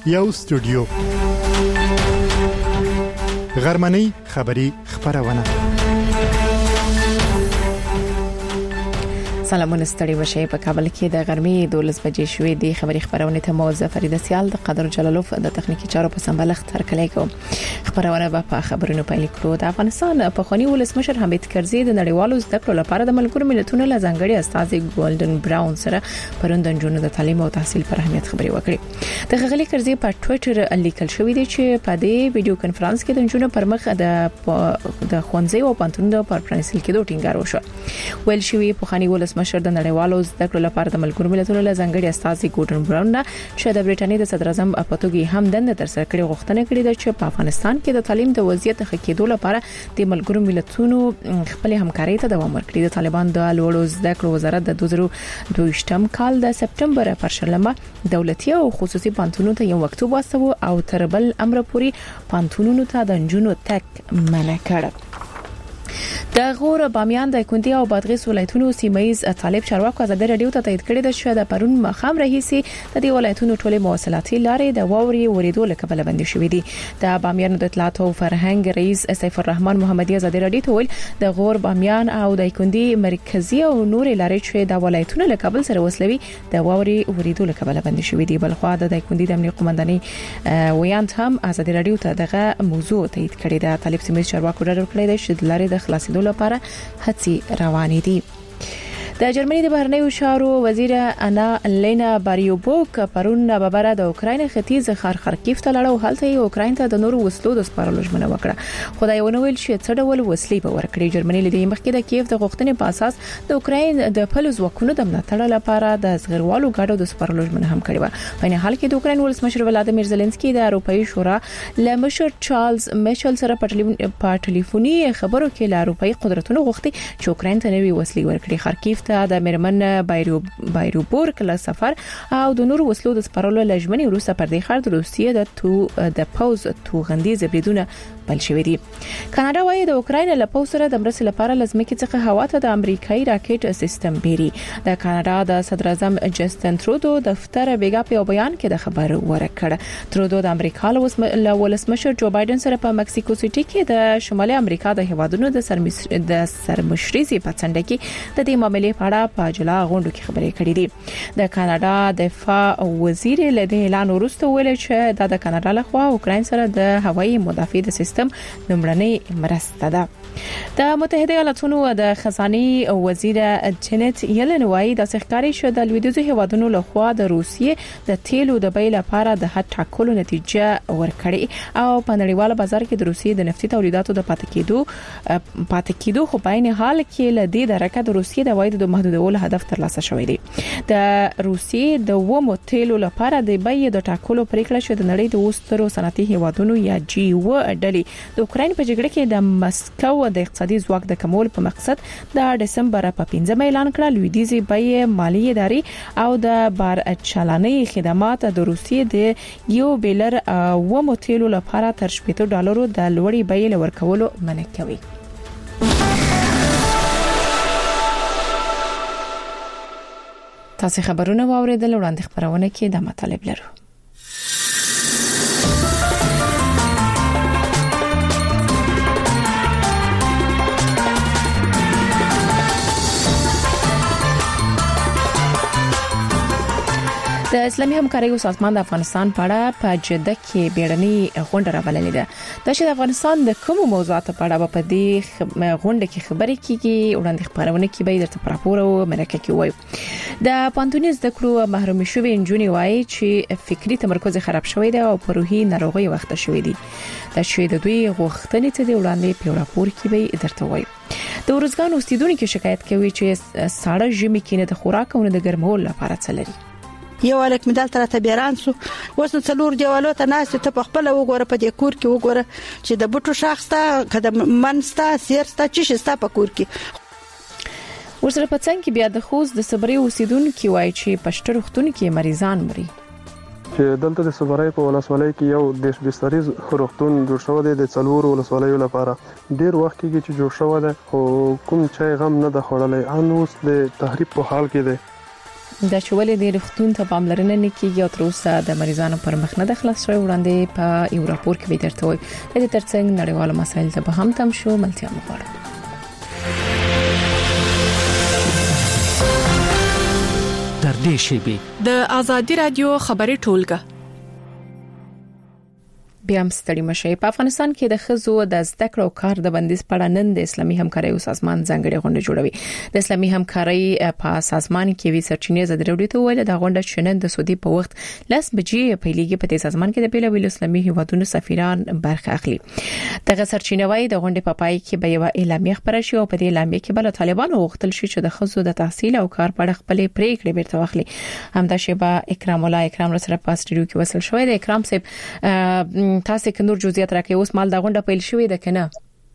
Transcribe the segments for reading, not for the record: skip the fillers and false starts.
یو سټوډیو غرمنۍ خبری خبرونه. سلامونه ستړي وشي. په کابل کې د غرمې 12 بجې شوې د خبري خبرونه ته موزه فرید سیال د قدر جلالوف د تخنیکی چارو په سمبلښت ترکلې کو. خبرونه په خبرونو پیل کړو. د افغانستان په خونی ولسمشر حمید کرزي د نړیوالو زده کړو لپاره د ملګرو ملتونو له ځانګړي استاد ګولډن براون سره پروند جنونو د تعلیم او تحصیل پر اهمیت خبري وکړي. د غغلی کرزي په ټوئیټر لیکل شوې دي چې په دې ویډیو کانفرنس کې د جنونو پر مخ د خوندزي او پانتونو پر پرنسل کې دوه ټینګار وشو. ویل شوې په خونی مشر د نړیوالو زده کړو لپاره د ملګرو ملتونو له ځانګړي استاد ګورډن براون چې د بریټانیا د صدر اعظم په توګه هم دنده تر سره کړې غوښتنه کړې ده چې په افغانستان کې د تعلیم د وضعیت ښه کېدو لپاره د ملګرو ملتونو خپل همکاري ته دوام ورکړي. د طالبان د لوړو زده کړو وزارت د 2022 کال د سپټمبر پر شلمه دولتي او خصوصي پانتونو ته یو مکتوب واستو او تر بل امر پوري پانتونونو ته د جنونو تک منع کړ. د غور بامیان د کندي او بادغیس ولایتونو سیمایز طالب چارواکو ازادي رادیو ته تایید کړی د شوه د پرون مخام رئیسي د دې ولایتونو ټولې مواصلاتي لارې د واوري ورېدو لکبل بند شوې دي. د بامیان د اطلاعات او فرهنګ رئیس سیف الرحمن محمدي ازادي رادیو ته ویل د غور بامیان او د کندي مرکزی او نورې لارې چې د ولایتونو لکبل سره وسلوي د واوري ورېدو لکبل بند شوې دي. بلخو د کندي د امنیت قومندانۍ ویانت هم ازادي رادیو ته دغه موضوع تایید کړی ده. طالب سیمایز چارواکو ډاډ ورکړی دی چې د لارې د خلاصېدو لپاره هڅې روانې دي. د جرمني د بهرنیو چارو وزیر انا لینا باریوبوک پرون ببره د اوکراین ختیځ خارکیف ته لاړو. هلته یې اوکراین ته د نورو وسلو د سپارلو ژمنه وکړه. خدای ونه ویل چې څه ډول وسلې به ورکړي. جرمني لدې مخکې د کیف د غوښتنې په اساس د اوکراین د پلوز وکونو د ملاتړ لپاره د زغروالو غاډو د سپارلو ژمنه هم کړې و. په نه حال کې د اوکراین ولسمشر ولادیمیر زيلنسکي د اروپאי شورا له مشر چارلز میشل سره په ټلیفوني خبرو کې له اروپאי قدرتونو غوښتي چې اوکراین ته نوې وسلې ورکړي. خارکیف ته د مرمن بایروبورګ له سفر او د نورو وسلو د سپارلو لجمنې وروسته پر دې خړد روسیې د پوز توغندیز بریدونه بل شوې دي. کاناډا وايي د اوکراین له پوز سره د مرستې لپاره لازمکه څخه هوا ته د امریکایي راکټ سیستم بیري. د کاناډا د صدر اعظم جسټن ترودو دفتر بیګا په بیان کې د خبر ورکړ. ترودو د امریکا له ولسمشر جو بایدن سره په مکسیکو سيټي کې د شمالي امریکا د هیوادونو د سرمشريزي په څنډه کې د دې معاملې په اړه په جلا غونډو کې خبرې کړې دي. د کاناډا دفاع وزیر له دې اعلان وروسته ویل چې د کاناډا لخوا اوکراین سره د هوایي مدافع د سیستم لومړنۍ مرسته ده. د متحده ایالاتونو د خزانه وزیر جنت یلن وايي د ښکاری شو د لویدیځو هیوادونو لخوا د روسیې د تیلو د بیل لپاره د حد ټاکلو نتیجه ورکړي او په نړیوال بازار کې د روسیې د نفتي تولیداتو د پاتې کېدو خو په عین حال کې ل دې درکه د روسیې د وایي د محدودولو هدف ترلاسه شوی دی. د روسیې د ومو تیلو لپاره د بیې د ټاکلو پریکړه شوه د نړۍ د اوسترو صنعتي هیوادونو یا جی و ډلې د اوکراین په جګړه کې د مسکو د اقتصادي ځواک د کمول په مقصد د دسمبر په 15 اعلان کړ. لویدیځي بیې مالی ادارې او د بار چلنۍ خدمات د روسیې د یو بیلر ومو تیلو لپاره تر $80 د لوړې بیې لور کولو منع کوي. تاسو خبرونه واوریدل. وړاندې خبرونه کې د مطالب لرو. د اسلامي همکارۍ سازمان د افغانستان په اړه په جده کې بیړنۍ غونډه راوللې ده. د افغانستان د کوم موضوعاتو په اړه په دې غونډه کې خبرې کیږي. وړاندې خبرونه کې به درته راپور او مرکه کې وایي. د پانتوني زده کړو محروم شوی انجونی وایي چې فکری تمرکز خراب شوی دی او په روحي ناروغي وخت شوی دی. دا چې د دوی غوښتنې ته د وړاندې په راپور کې به درته وایي. د ورزګان اوسیدونکو شکایت کوي چې ساړه ژمي کې نه د خوراک او نه د ګرمولو لپاره څه لري. یو الک مدال تر ته بیران سو اوس نو څلور دیوالو ته ناس ته په خپل وګوره په دې کور کې وګوره چې د بوټو شاخستا کده منستا سیرستا چې شستا په کور کې ورسره په څنګه کې بیا د خوست د صبري اوسیدونکو وایي چې پښتو روغتون کې مریضان مري. چې دلته د صبري په ولسوالۍ کې یو د بستریز روغتون جوړ شوی دی د څلور ولسوالیو لپاره. ډیر وخت کې چې جوړ شوی دی خو کوم چای غم نه د خړلې ان اوس د تحریف په حال کې دی. د چولې د روغتون ته پاملرنه نه کیږي او تر اوسه د مریضانو پر مخ نه د خلاص شوی وړاندې په یو راپور کې درته وایي د دې ترڅنګ نړیوال مسایل ته به هم تم شو ملتیا مغواړي. در دې شیبه د ازادي رادیو خبري ټولګه بیا هم ستړي مشي. په افغانستان کې د خزو د زده کړو کار د بندیز په اړه نن د اسلامي همکارۍ سازمان ځانګړي غونډه جوړوي. د اسلامي همکارۍ په سازمان کې وی سرچینې زده وروړي ته ویل د غونډه شنن د سعودي په وخت 10 بجې پیلېږي. په دې سازمان کې د بیلابیل اسلامي هیوادونو سفیران برخه اخلي. دغه سرچینې وايي د غونډې په پای کې به یو اعلامیه خبره شي او په دې اعلامیه کې بل طالبانو غوښتل شي چې د خزو د تحصیل او کار په اړه خپل پریکړې بیرته واخلي. همدا شیبه اکرام سره په استډیو کې وصل شوی دی. اکرام صاحب تاسو کې نور جزئیات راکې اوس مال دا غونډه پیل شوې ده کنه؟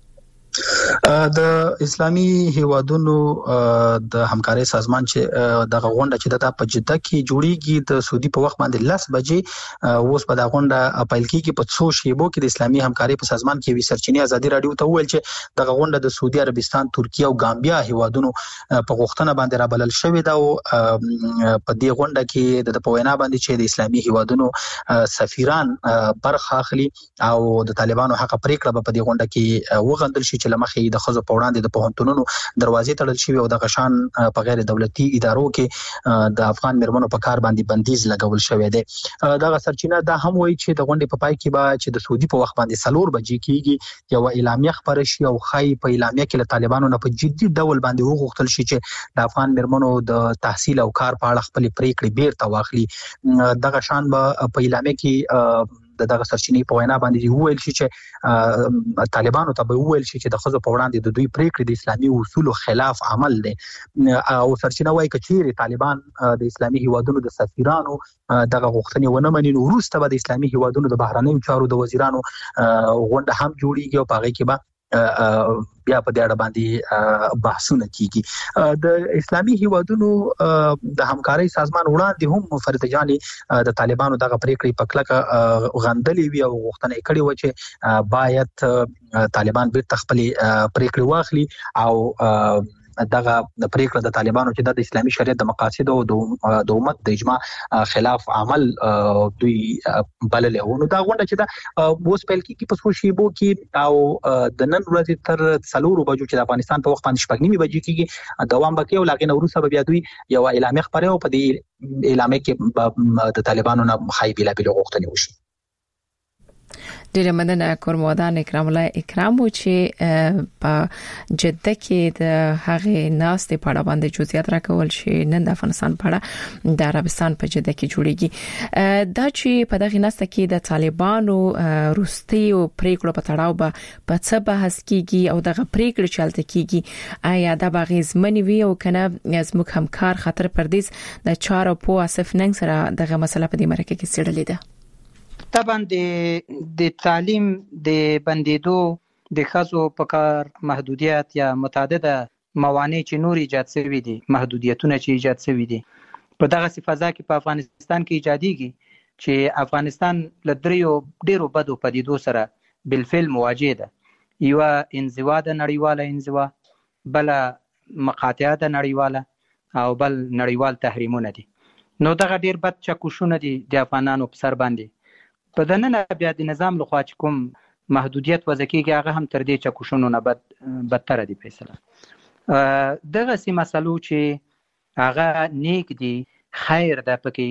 د اسلامي هیوادونو د همکارۍ سازمان چې د غونډه چې د په جده کې جوړیږي د سعودي په وخت باندې 10 بجې اوس په دا غونډه پیل کیږي. په څو شیبو کې د اسلامي همکارۍ په سازمان کې وی سرچینې ازادي رادیو ته ویل چې د غونډه د سعودي عربستان، ترکیه او ګامبیا هیوادونو په غوښتنه باندې را بلل شوې ده او په دې غونډه کې د پوینا باندې چې د اسلامي هیوادونو سفیران برخه اخلي او د طالبانو حق پریکړه په دې غونډه کې وغندل شي چې لمخې د خزو په وړاندې د پوهنتونونو دروازې تړل شوی او د غشان په غیر دولتي ادارو کې د افغان مرمنو په کار باندې بندیز لګول شوی دی. دغه سرچینه دا هم وایي چې د غونډې په پای کې به چې د سعودي په وخت باندې 4 بجې کېږي یو اعلامیه خبره شي او خای په اعلامیه کې له طالبانو نه په جدي ډول باندې وغوښتل شي چې د افغان مرمنو د تحصیل او کار په اړه خپل پریکړې بیرته واخلي. دغه شان به په اعلامیه کې دغه سرچینې په وینا باندې وویل شي چې طالبانو ته به وویل شي چې د خزو په وړاندې د دوی پریکړې د اسلامي اصولو خلاف عمل دي او سرچینه وايي چې طالبان د اسلامي هیوادونو د سفیرانو دغه غوښتنې ونه مني نو وروسته به د اسلامي هیوادونو د بهرنیو چارو د وزیرانو غونډه هم جوړیږي او په هغه کې به بیا په دې اړه باندې بحثونه کیږي. د اسلامي هیوادونو د همکارۍ سازمان وړاندې هم فرید جاني د طالبانو دغه پریکړې په کلکه غندلې وی او غوښتنه کړې و چې باید طالبان بیرته خپل پریکړې واخلي او دغه پریکړه د طالبانو چې د اسلامي شریعت د مقاصد او د امت د اجماع خلاف عمل دوی بللې و. نو دا غونډه چې دا اوس پیل کیږي په څو شیبو کې او د نن ورځې تر 4 بجو چې د افغانستان په وخت باندې 9 بجې کېږي دوام وکړي او لاګین وروسته بیا دوی یو اعلامیه خبره او په دې اعلامیه کې د طالبانو نه خای بلا غوښتنې وشي. ډیره مننه کورمودان اکرام چې په جده کې د هغه ناستې په اړه باندې جزئیات راکول شي. نن د افغانستان په اړه د عربستان په جده کې جوړیږي. دا چې په دغه ناسته کې د طالبانو روسي او پریکړو په تړاو په څه بحث کیږي او دغه پریکړه چلته کیږي آیا دا باغیز منی وی او کنه زموږ همکار خطر پردیس د چارو په اسف ننګ سره دغه مسله په دې مرکه کې سړلې ده. طبعا د تعلیم د بندیدو د خزو په کار محدودیت یا متعدده موانع چې نور ایجاد شوي دي، محدودیتونه چې ایجاد شوي دي په دغه فضا کې په افغانستان کې ایجاديږي چې افغانستان له ډیرو بدو پدیدو سره بالفعل مواجه ده. یو انزوا د نړیواله انزوا، بل مقاطعه د نړیواله او بل نړیوال تحریمونه دي. نو دغه ډیر بد چکوشونه دي د افغانانو په سر باندې. په دننه بیا د نظام لخوا چې کوم محدودیت وضع کیږي هغه هم تر دې چکوشونو نه بدتر دي. فیصله دغه سي مسلو چې هغه نیک دي، خیر ده پکې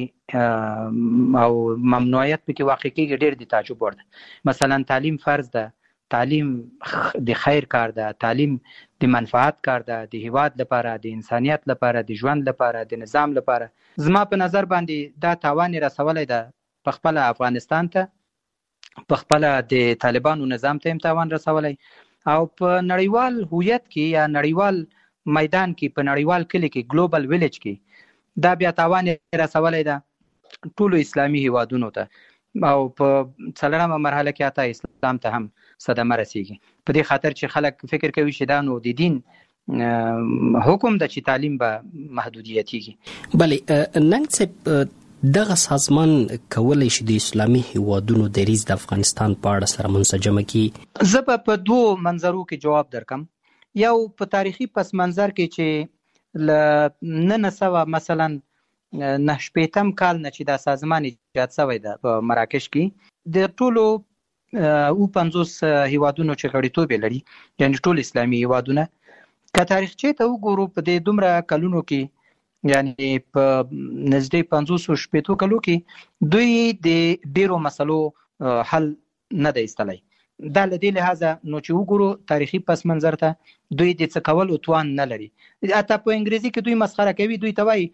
او ممنوعیت پکې واقع کیږي ډیر دي تعجب ورده. مثلا تعلیم فرض ده، تعلیم د خیر کار ده، تعلیم د منفعت کار ده، د هیواد لپاره، د انسانیت لپاره، د ژوند لپاره، د نظام لپاره. زما په نظر باندې دا تاوان رسولای ده په خپل افغانستان ته، په خپل د طالبانو نظام ته تاوان رسولای او په نړیوال هویت کې یا نړیوال میدان کې، په نړیوال کلی کې، ګلوبل ویلیج کې دا بیا تاوان رسولای ده ټول اسلامي هیوادونو ته او په څلورمه مرحله کې حتی اسلام ته هم صدمه رسیږي. په دې خاطر چې خلک فکر کوي چې دا نو د دین حکم د چې تعلیم به محدودیتيږي. بله ننګ صاحب دغه سازمان کولای شي د اسلامي هیوادونو دریځ د افغانستان په اړه سره منسجمه کړي؟ زه په دوه منظرو کې جواب درکم. یو په تاریخي پس منظر کې چې ل 1900 مثلا 19 کال نه چې دا سازمان ایجاد شوی ده په مراکش کې د ټولو او 50 هیوادونو چې غړیتوب لري یعنی ټول اسلامي هیوادونه که تاریخچه ته وګورو په دې دومره کلونو کې یعنی په نږدې 500 کلو کې دوی د ډیرو مسلو حل نه دی ایستلی. دا له دې لحاظه نو چې وګورو تاریخي پس منظر ته دوی د څه کولو توان نه لري. حتی په انګریزي کې دوی مسخره کوي، دوی ته وایي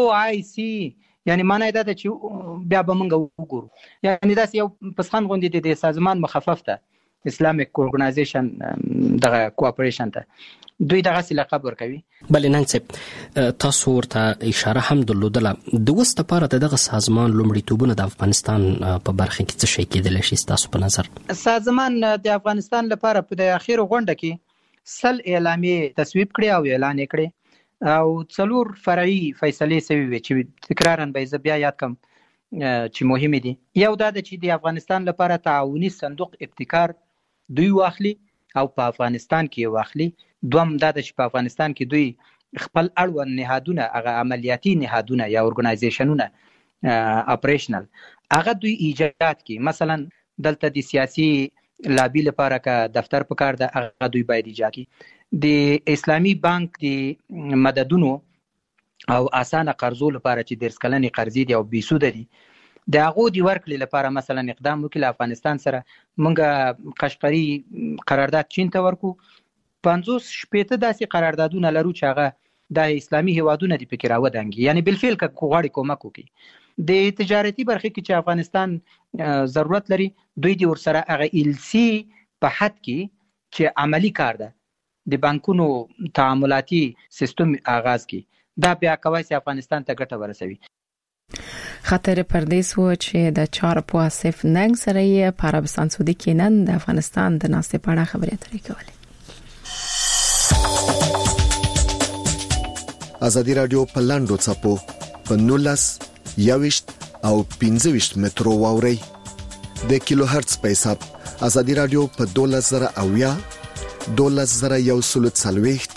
OIC یعنی معنی دا ده چې بیا به موږ وګورو، یعنی دا یو پسخان غوندې د سازمان مخفف ده اسلامیک اورګنایزیشن دغه کوآپریشن ته دوی دغه لقب ورکوي. بل نن څه تاسو ورته اشاره هم درلودله د وست لپاره دغه سازمان لومړیتوبونه د افغانستان په برخه کې څه شي کېدل شي تاسو په نظر؟ سازمان د افغانستان لپاره په د اخیرو غونډه کې سل اعلامیه تصویب کړي او اعلان کړي او 4 فرعي فیصلې سوي وي چې تکرارا به زه بیا یاد کوم چې مهمه دي. یو دا چې د افغانستان لپاره تعاوني صندوق ابتکار دوی واخلي او په افغانستان کې واخلي. دوم دا چې په افغانستان کې دوی خپل اړوند نهادونه هغه عملیاتي نهادونه یا اورګنایزیشنونه اپریشنل هغه دوی ایجاد کړي. مثلا دلته د سیاسي لابي لپاره کا دفتر پکار ده هغه دوی باید ایجاد کړي. د اسلامي بانک د مددونو او اسانه قرضو لپاره چې 10 کلنې قرضې دي او بې سود دي د هغه دی ورکړي لپاره مثلا اقدام وکړي. افغانستان سره موږ قشقري قرارداد چین ته ورکو 50 داسې قراردادونه لرو چې هغه د اسلامي هیوادونو د فکر راودانګي، یعنی بالفعل که غواړي کومک وکړي. د تجارتي برخه کې چې افغانستان ضرورت لري دوی د ورسره هغه LC په حد کې چې عملی کار ده د بانکونو تعاملاتي سیستم آغاز کی دا بیا کوي چې افغانستان ته ګټه ورسوي. خطر پردیس و چې د 4 صف ننګ سره یې په عربستان سعودي کې نن د افغانستان د ناستې په اړه خبرې اترې کولې. ازادي رادیو په لاندو چپو په 19 یاوشت او 15 مترو واوري د کیلو هرتز په حساب ازادي رادیو په 12000 12140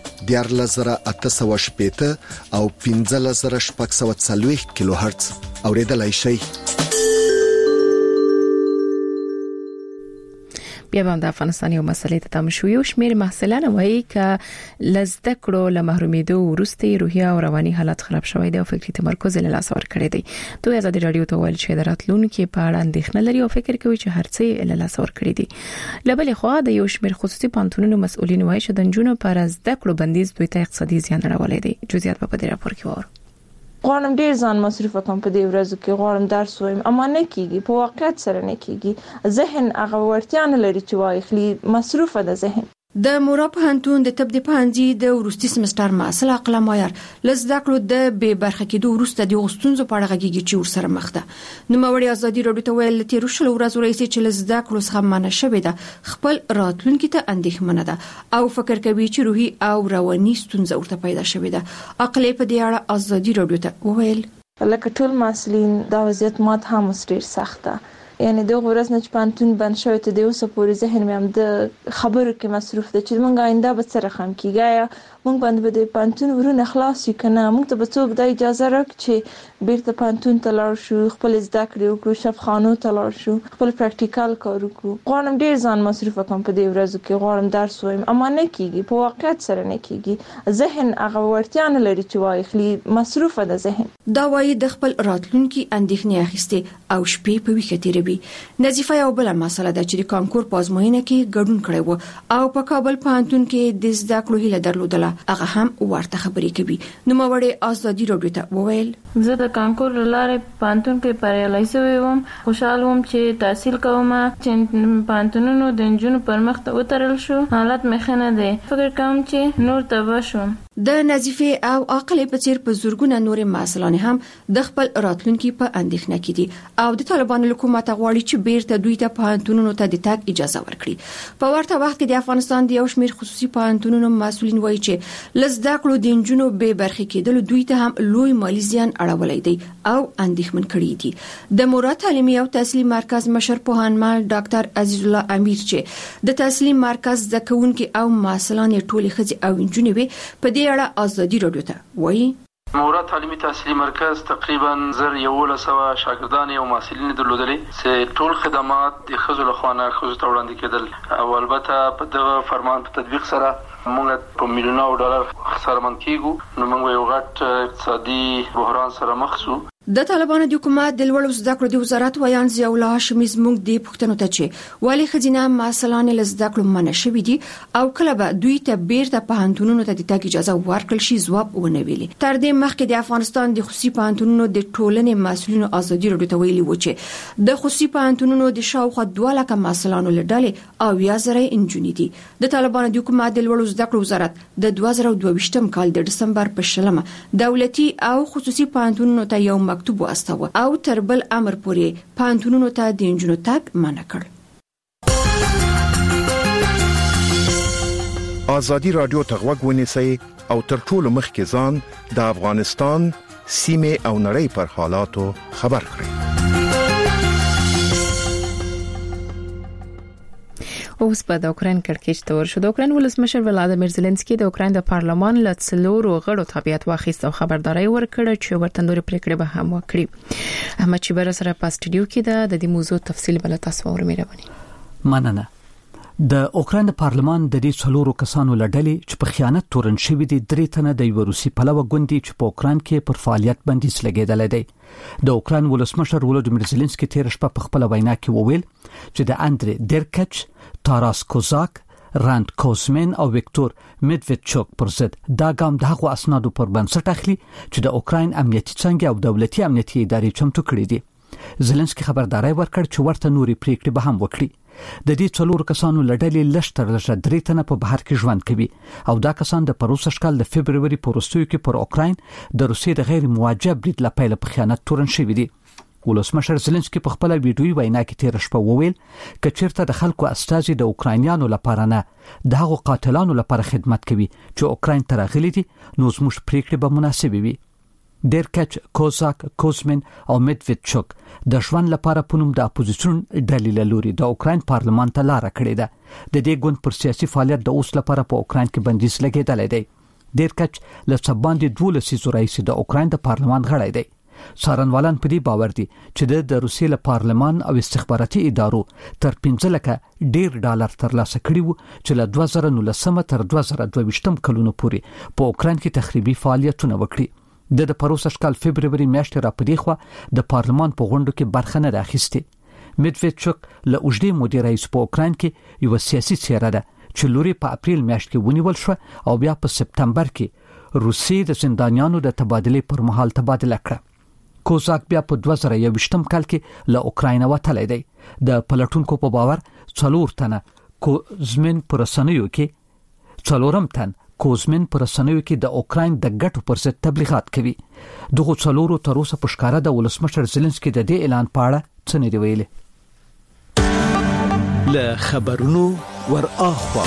14880 او 15640 کیلو هرتز اوریدلای شئ. بیا هم د افغانستان یو مسلې ته تم شو. یو شمېر محصلان وایي چې لزده کړو له محرومیدو وروسته روحي او رواني حالت خراب شوی دی او فکری تمرکز له لاس ورکړی دی. دوی ازادي رادیو ته ویل چې د راتلونکو په اړه اندېښنه لري او فکر کوي چې هر څه له لاس ورکړی دي. لبل خو د یو شمېر خصوصي پانتونونو مسؤلین وایي چې د جنونو پر زده کړو بندیز دوی ته اقتصادي زیان اړولی دی. جزئیات په دې راپور کې وره. غواړم ډیر ځان مصرف کوم په دې ورځو کې، غواړم درس وایم اما نه کیږي، په واقعیت سره نه کیږي. ذهن هغه ورتیا نه لري چې واخلي، مصروف ده ذهن. د مورا پوهنتون د طب د پوهنځي د وروستي سمستر محصل عقله مایر لزده کړو د به برخه کې د وروسته د غوښتنځو په اړه غږیږي چې ورسره مخ ده. نو موري ازادي رادیو ته ویل تیر شل ورځې رئیس چې لزده کړو څخه منع شوې ده، خپل راتلونکي ته اندېښمنه ده او فکر کوي چې روحي او رواني ستونزه ورته پیدا شوې ده. عقله په دې اړه ازادي رادیو ته ویل لکه ټول مسلین دا وضعیت مات هم ډیر سخت ده. یعنی د ورځ نه چې پانتون بند شوی ته د اوسه پورې ذهن مې هم د خبرو کې مصروف ده چې موږ آینده به سره خم کیږي، موږ باندې به د پانتون ورونه خلاص کنه، موږ ته به څوک د اجازه راکړي چې بیرته پانتون ته لاړ شو، خپل زده کړې وکړو، شفخانو ته لاړ شو، خپل پریکټیکل کار وکړو. غواړم ډیر ځان مصروف کوم په دې ورځو کې، غواړم درس وایم اما نه کیږي، په واقعیت سره نه کیږي. ذهن هغه ورتیا نه لري چې واخلي، مصروف ده ذهن. دا وایي د خپل راتلونکي اندېښنې اخیسته او شپې په ویښه تیروي. نظیفه یو بل مسله ده چې د کانکور په ازموینه کې ګډون کړی و او په کابل پوهنتون کې د زده کړو هیله درلودله، هغه هم ورته خبرې کوي. نو موري ازادي رادیو ته وویل زه د کانکور لاره پوهنتون کې بریالۍ شوې وم، خوشاله وم چې تحصیل کوم، چې پوهنتونونو د نجونو پر مخ ته وترل شو، حالت مې ښه نه دی، فکر کوم چې نور تباه شوم. د نظیفه او عقله په څیر په زورګونه نور مسلمان هم د خپل راتلونکي په اندېښنه کې دي او د طالبانو حکومت غواړي چې بیرته دوی ته پوهنتونونو ته د تګ اجازه ورکړي. په ورته وخت کې د افغانستان د یو شمېر خصوصي پوهنتونونو مسؤلین وایي چې لزده کړو د نجونو به برخه کېدل دوی ته هم لوی مالی زیان اړولی دی او اندېښمن کړي دي. د مورا تعلیمي او تحصیلي مرکز مشر پوهنمل ډاکټر عزیز الله امیر چې د تحصیلي مرکز زکونکي او مسلمان ټولې خځې او نجونې په دې اړه ازادي رادیو ته وایي مورا تعلیمي تحصیلي مرکز تقریبا 1100 شاګردان او محصلین درلودلې چې ټول خدمات د خزو له خوا خزو ته وړاندې کېدل او البته په دغه فرمان په تطبیق سره موږ په میلیونو ډالر خسارمن کیږو نو موږ یو غټ اقتصادي بحران سره مخ شو. د طالبانو د حکومت د لوړو زده کړو د وزارت ویان ضیاء الله هاشمي زموږ د پښتنو ته چې ولې خزینه مسلانه لزده کړو منع شوې دي او کله به دوی ته بیرته پوهنتونونو ته د تګ اجازه ورکړل شي ځواب ونه ویلي. تر دې مخکې د افغانستان د خصوصي پوهنتونونو د ټولنې مسؤلینو ازادي راډیو ته ویلي و چې د خصوصي پوهنتونونو د شاوخوا 2 لک مسلانو لړلې او 1000 انجونې دي. د طالبانو د حکومت د لوړو زده کړو وزارت د 2022م کال د دسمبر په 10 دولتي او خصوصي پوهنتونونو ته یو مکتوب واستاوه او تر بل امر پورې پوهنتونونو ته د انجونو تګ منع کړ. ازادي رادیو ته غوږ ونیسئ او تر ټولو مخکې ځان د افغانستان سیمه او نړۍ پر حالاتو خبر کړئ. اوس په د اوکرين کړکېچ تور شو. د اوکرين ولسمشر ولادیمیر زيلنسکي د اوکرين د پارلمان له څلورو غړو تابعیت واخیست او خبرداري ورکړه چې ورته نورې پریکړې به هم وکړي. احمد چبر سره په استودیو کې د دې موضوع تفصیل بل تاسو ورمېرونی. مننه. د اوکرين پارلمان د دې څلورو کسانو لړلې چې په خیانت تورن شوی دي 3 تنه د روسي پلوه ګوندي چې په اوکرين کې پر فعالیت بندیز لګیدل دي. د اوکرين ولسمشر ولادیمیر زيلنسکي تیر شپه په خپل وینا کې وویل چې د اندري ډرکچ، تاراس کوزاک، راند کوزمن او ویکتور میډویچوک پر ضد دا ګام دغه اسنادو پر بنسټ اخلي چې د اوکرين امنیتي څنګه او دولتي امنیتي ادارې چمتو کړې دي. زيلنسکي خبرداري ورکړ چې ورته نوري پریکړې به هم وکړي. د دې څلور کسانو لړلې لشتر لږه 3 تنه په بهر کې ژوند کوي او دا کسان د پروسه شکل د فبرवरी په وروستیو کې پر اوکرين د روسیې د غیر موجب برید لپاره په خیانت تورن شوی دي. ولسمشر زيلنسکي په خپل ویډیوي وینا کې تیر شپه وویل چې چیرته د خلکو استازي د اوکراینیانو لپاره نه د هغو قاتلانو لپاره خدمت کوي چې اوکراین ته راغلي دي نو زموږ پریکړې به مناسبه وي. ډرکچ، کوزاک، کوزمن او میډویچوک د ژوند لپاره په نوم د اپوزیشن ډلې لوري د اوکراین پارلمان ته لار کړې ده. د دې ګوند پر سیاسي فعالیت د اوس لپاره په اوکراین کې بندیز لګیدل دی. ډرکچ له سباندې 12 رئیس د اوکراین د پارلمان غړی دی. څارنوالان په دې باور دي چې د روسیې له پارلمان او استخباراتي ادارو تر 15 لک $1 ترلاسه کړي وو چې له 2019 تر 2022 کلونو پورې په اوکراین کې تخریبي فعالیتونه وکړي. د پروسه شکل فبرवरी میاشتې را پدې خو د پارلمان په غونډو کې برخه نه راخسته. میډویچوک له اوږدې مودې رئیس په اوکراین کې یو سیاسي څیره ده چې لوري په اپریل میاشت کې ونیول شو او بیا په سپتمبر کې روسیې د زندانیانو د تبادله پر مهال تبادله کړه. کوزاک بیا په 2021 کال کې له اوکراین وتلی دی. د پلټونکو په باور 4 تنه کوزمن پر رسنیو کې 4 تن کوزمن پر رسنیو کې د اوکراین د ګټو پر ضد تبلیغات کوي. دغه 4 تر اوسه په ښکارا د ولسمشر زيلنسکي د دې اعلان په اړه څه نه دی ویلي. له خبرونو ور اخوا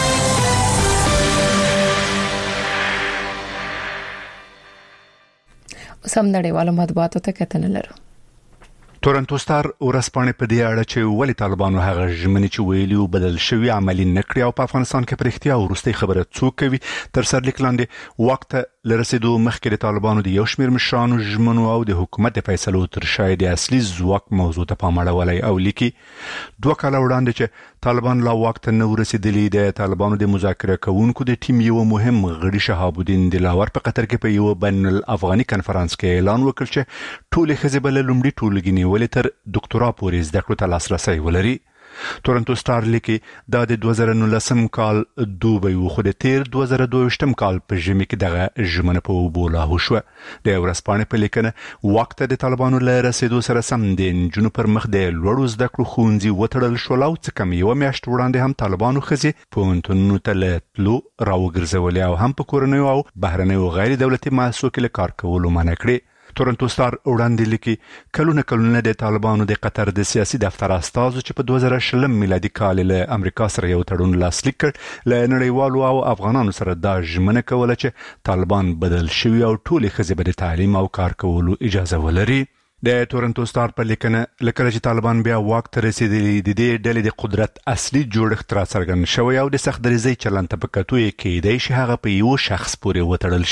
سم نړیوالو مطبوعاتو ته کتنه لرو. تورنټو ستار ورسپانې په دې اړه چې ولې طالبانو هغه ژمنې چې ویلي او بدل شوی عملی نکړي او په افغانستان کې پرختیا ورستي خبره څوک کوي تر سرلیک لاندې وخت لرسیدو مخکې د طالبانو د یو شمېر مشرانو ژمنو او د حکومت د فیصلو تر شا د اصلي ځواک موضوع ته پام اړولی او لیکي 2 کال وړاندې چې طالبان لا وخت نه ورسېدلی د طالبانو د مذاکره کوونکو د ټیم یو مهم غړي شهاب الدین دلاور په قطر کې په یو بین الافغاني کنفرانس کې اعلان وکړ چې ټول خزبل لومړي ټولګي ولې تر ډاکټرا پورې زده کړو ته لاسرسي ولري. تورنټو ستار لیکي دا د 2019 کال دوبه یو خو د تیر 2022 کال په ژمي کې دغه ژمنه په بولا هوشوه. د ورسپانې په لیکنه وخت د طالبانو له رسیدو سره سم د جنو پر مخ د لوړو زده کړو ښوونځي وتړل شول او څه کم یو میاشت وړاندې هم طالبانو خزي پوهنتونونو ته لتلو راوګرځولې او هم په کورنیو او بهرنیو غیر دولتي مؤسسو کې له کار کولو منع کړې. تورنټو ستار وړاندې لیکي کلونه د طالبانو د قطر د سیاسي دفتر استازو چې په 2020 میلادي کال له امریکا سره یو تړون لاسلیک کړ له نړیوالو او افغانانو سره دا ژمنه کوله چې طالبان بدل شوی او ټولې ښځې به د تعلیم او کار کولو اجازه ولري. د تورنټو ستار په لیکنه لکه چې طالبان بیا واک ته رسیدلی د دې ډلې د قدرت اصلي جوړښت را څرګند شوی او د سخت دریزۍ چلند په کتو کې دی چې هغه په یو شخص پورې وتړل شي.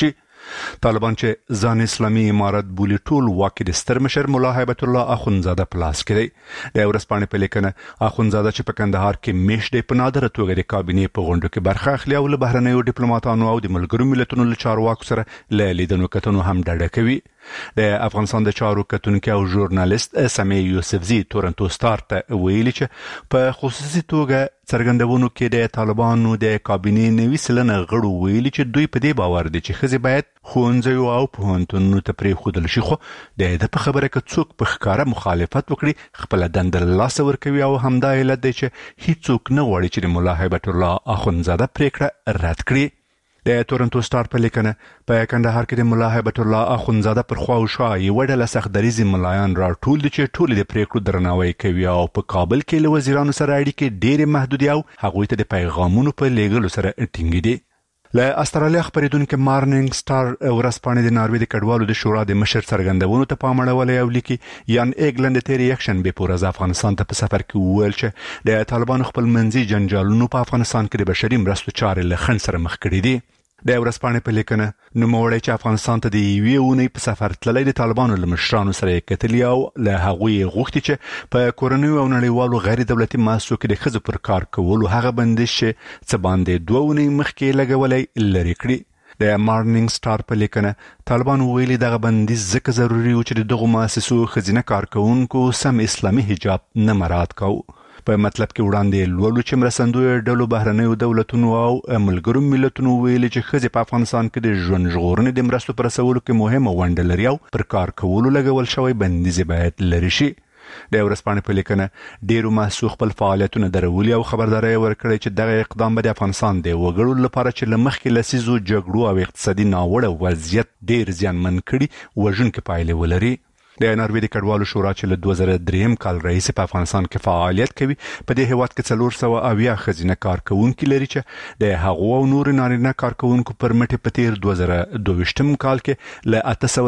طالبان چې ځان اسلامي امارت بولی ټول واکې د ستر مشر مولا هیبت الله اخونزاده پلاس کړي د ورسپانې په لیکنه اخونزاده چې په کندهار کې میشته په نادره توګه د کابینې په غونډو کې برخه اخلي او له بهرنیو ډیپلوماټانو او د ملګرو ملتونو له چارواکو سره له لیدنو کتنو هم ډډه کوي. د افغانستان د چارو کتونکو او ژورنالیست سمیع یوسفزي تورنټو سٹار ته ویلي چې په خصوصي توګه څرګندونو کې د طالبانو د کابینې نوي سلنه غړو ویلي چې دوی په دې باور دي چې ښځې باید ښوونځیو او پوهنتونونو ته پرېښودل شي، خو د په خبره کې څوک په ښکاره مخالفت وکړي خپله دنده له لاسه ورکوي او همدا علت دی چې هیڅوک نه غواړي چې د ملا هیبت الله اخونزاده پرېکړه رد کړي. د تورنټو سٹار په لیکنه په کندهار کې د ملا هیبت الله اخونزاده پر خوا او شا یو ډله سختدریزي ملایان راټول دي چې ټول د پریکړو درناوی کوي او په کابل کې له وزیرانو سره اړیکې ډېرې محدودې او هغوی ته د پیغامونو په لیږلو سره ټینګې دي. له استرالیا خبرېدونکو مارنینګ سٹار ورځپاڼې د ناروې د کډوالو د شورا د مشر څرګندونو ته پام اړولی او لیکي یان ایګلند تیر یکشن به پورز افغانستان ته په سفر کې وویل چې د طالبانو خپل منځي جنجالونو په افغانستان کې د بشري مرستو چارې له خنډ سره مخ کړي دي. د ورځپاڼې په لیکنه نوموړی چې افغانستان ته د یوې اونۍ په سفر تللی د طالبانو له مشرانو سره یې کتلي او له هغوی یې غوښتي چې په کورنیو او نړیوالو غیر دولتي مؤسسو کې د ښځو پر کار کولو هغه بندیز چې څه باندې 2 اونۍ مخکې لګولی لرې کړي. د مارنینګ سٹار په لیکنه طالبان ویلي دغه بندیز ځکه ضروري و چې د دغو مؤسسو ښځینه کارکوونکو سم اسلامي حجاب نه مراعات کوو. په مطلب کې وړاندې لولو چې مرستندوی ډلو بهرنیو دولتونو او ملګرو ملتونو ویلي چې ښځې په افغانستان کې د ژوند ژغورنې د مرستو پر رسولو کې مهمه ونډه لري او پر کار کولو لګول شوی بندیز باید لرې شي. د ورځپاڼې په لیکنه ډېرو مؤسسو خپل فعالیتونه درولي او خبرداری ورکړی چې دغه اقدام به د افغانستان د وګړو لپاره چې له مخکې لسیزو جګړو او اقتصادي ناوړه وضعیت ډېر زیانمن کړي وژونکې پایلې ولري. د ناروې د کډوالو شورا چې له 2003 کال راهیسې په افغانستان کې فعالیت کوي په دې هیواد کې 470 ښځینه کارکوونکي لري چې د هغو او نورو نارینه کارکوونکو پر مټې په تیر 2022 کال کې له